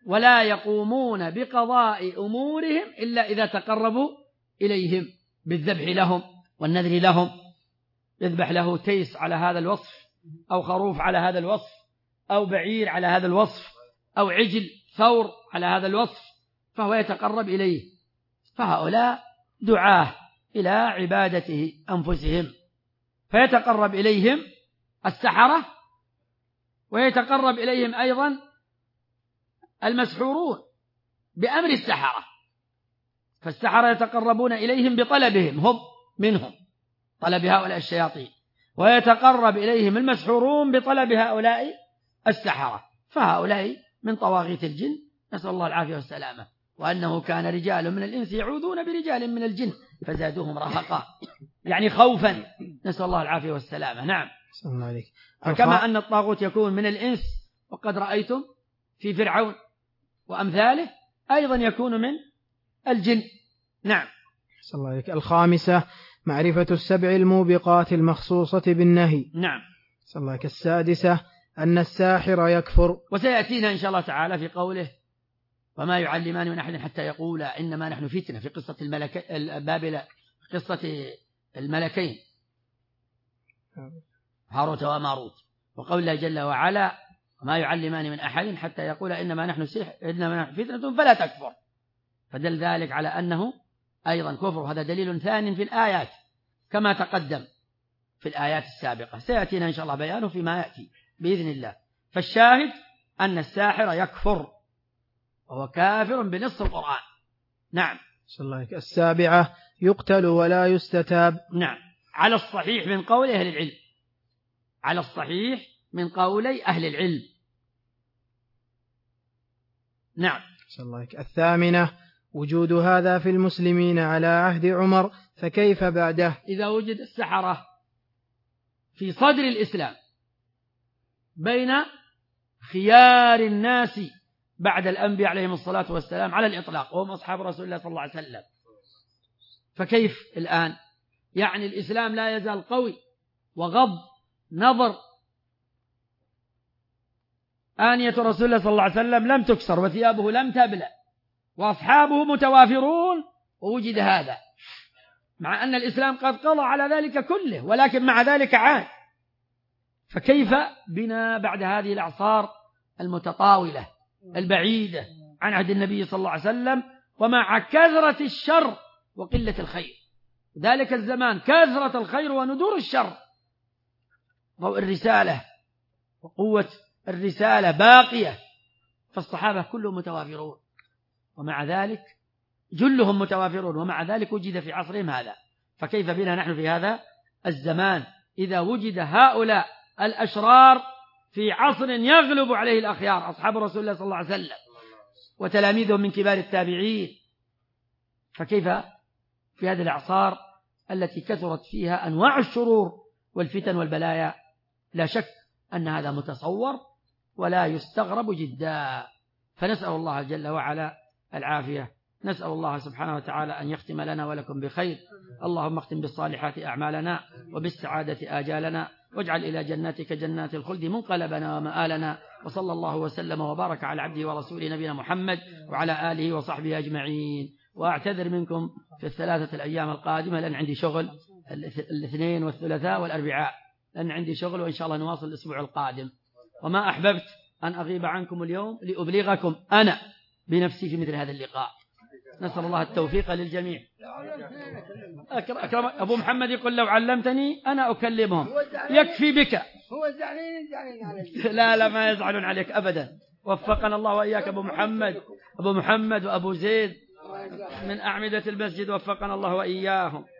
ولا يقومون بقضاء أمورهم إلا إذا تقربوا إليهم بالذبح لهم والنذر لهم، يذبح له تيس على هذا الوصف، أو خروف على هذا الوصف، أو بعير على هذا الوصف، أو عجل ثور على هذا الوصف، فهو يتقرب إليه. فهؤلاء دعاه إلى عبادته أنفسهم، فيتقرب إليهم السحرة، ويتقرب إليهم أيضا المسحورون بأمر السحرة، فالسحرة يتقربون إليهم بطلبهم هم منهم، طلب هؤلاء الشياطين، ويتقرب إليهم المسحورون بطلب هؤلاء السحرة، فهؤلاء من طواغيت الجن، نسأل الله العافية والسلامة. وأنه كان رجال من الإنس يعوذون برجال من الجن فزادوهم رهقا، يعني خوفا، نسأل الله العافية والسلامة. نعم. فكما أن الطاغوت يكون من الإنس، وقد رأيتم في فرعون وأمثاله، أيضا يكون من الجن. نعم. صلى الله عليك. الخامسة معرفة السبع الموبقات المخصوصة بالنهي. نعم. صلى الله عليك. السادسة أن الساحر يكفر، وسيأتينا إن شاء الله تعالى في قوله وما يعلمان من أحد حتى يقولا إنما نحن فتنة، في قصة الملك بابل، قصة الملكين هاروت وماروت، وقول الله جل وعلا وما يعلمان من أحد حتى يقولا إنما نحن سحر إنما نحن فتنة فلا تكفر، فدل ذلك على أنه أيضا كفر. هذا دليل ثاني في الآيات كما تقدم في الآيات السابقة، سيأتينا إن شاء الله بيانه فيما يأتي بإذن الله. فالشاهد أن الساحر يكفر وهو كافر بنص القرآن. نعم. صلى الله عليه. السابعة يقتل ولا يستتاب. نعم، على الصحيح من قول أهل العلم، على الصحيح من قولي أهل العلم. نعم. صلى الله عليه. الثامنة وجود هذا في المسلمين على عهد عمر، فكيف بعده؟ إذا وجد السحرة في صدر الإسلام بين خيار الناس بعد الأنبياء عليهم الصلاة والسلام على الإطلاق، وهم أصحاب رسول الله صلى الله عليه وسلم، فكيف الآن؟ يعني الإسلام لا يزال قوي وغض نظر، آنية رسول الله صلى الله عليه وسلم لم تكسر وثيابه لم تبلى وأصحابه متوافرون، ووجد هذا مع أن الإسلام قد قضى على ذلك كله، ولكن مع ذلك عاد. فكيف بنا بعد هذه الأعصار المتطاولة البعيدة عن عهد النبي صلى الله عليه وسلم، ومع كثرة الشر وقلة الخير؟ ذلك الزمان كثرة الخير وندور الشر، ضوء الرسالة وقوة الرسالة باقية، فالصحابة كلهم متوافرون، ومع ذلك جلهم متوافرون، ومع ذلك وجد في عصرهم هذا. فكيف بنا نحن في هذا الزمان إذا وجد هؤلاء الأشرار في عصر يغلب عليه الأخيار أصحاب رسول الله صلى الله عليه وسلم وتلاميذهم من كبار التابعين؟ فكيف في هذه الأعصار التي كثرت فيها أنواع الشرور والفتن والبلايا؟ لا شك أن هذا متصور ولا يستغرب جدا. فنسأل الله جل وعلا العافية، نسأل الله سبحانه وتعالى أن يختم لنا ولكم بخير. اللهم اختم بالصالحات أعمالنا وبالسعادة آجالنا، واجعل إلى جناتك جنات الخلد منقلبنا ومآلنا، وصلى الله وسلم وبارك على عبده ورسوله نبينا محمد وعلى آله وصحبه أجمعين. وأعتذر منكم في الثلاثة الأيام القادمة لأن عندي شغل، الاثنين والثلاثاء والأربعاء، لأن عندي شغل، وإن شاء الله نواصل الأسبوع القادم. وما أحببت أن أغيب عنكم اليوم لأبلغكم أنا بنفسي في مثل هذا اللقاء. نسأل الله التوفيق للجميع. أكرم أبو محمد يقول لو علمتني أنا أكلمهم، يكفي بك. هو زعلين زعلين عليك. لا لا ما يزعلون عليك أبدا. وفقنا الله وإياك أبو محمد، أبو محمد وأبو زيد من أعمدة المسجد، وفقنا الله وإياهم.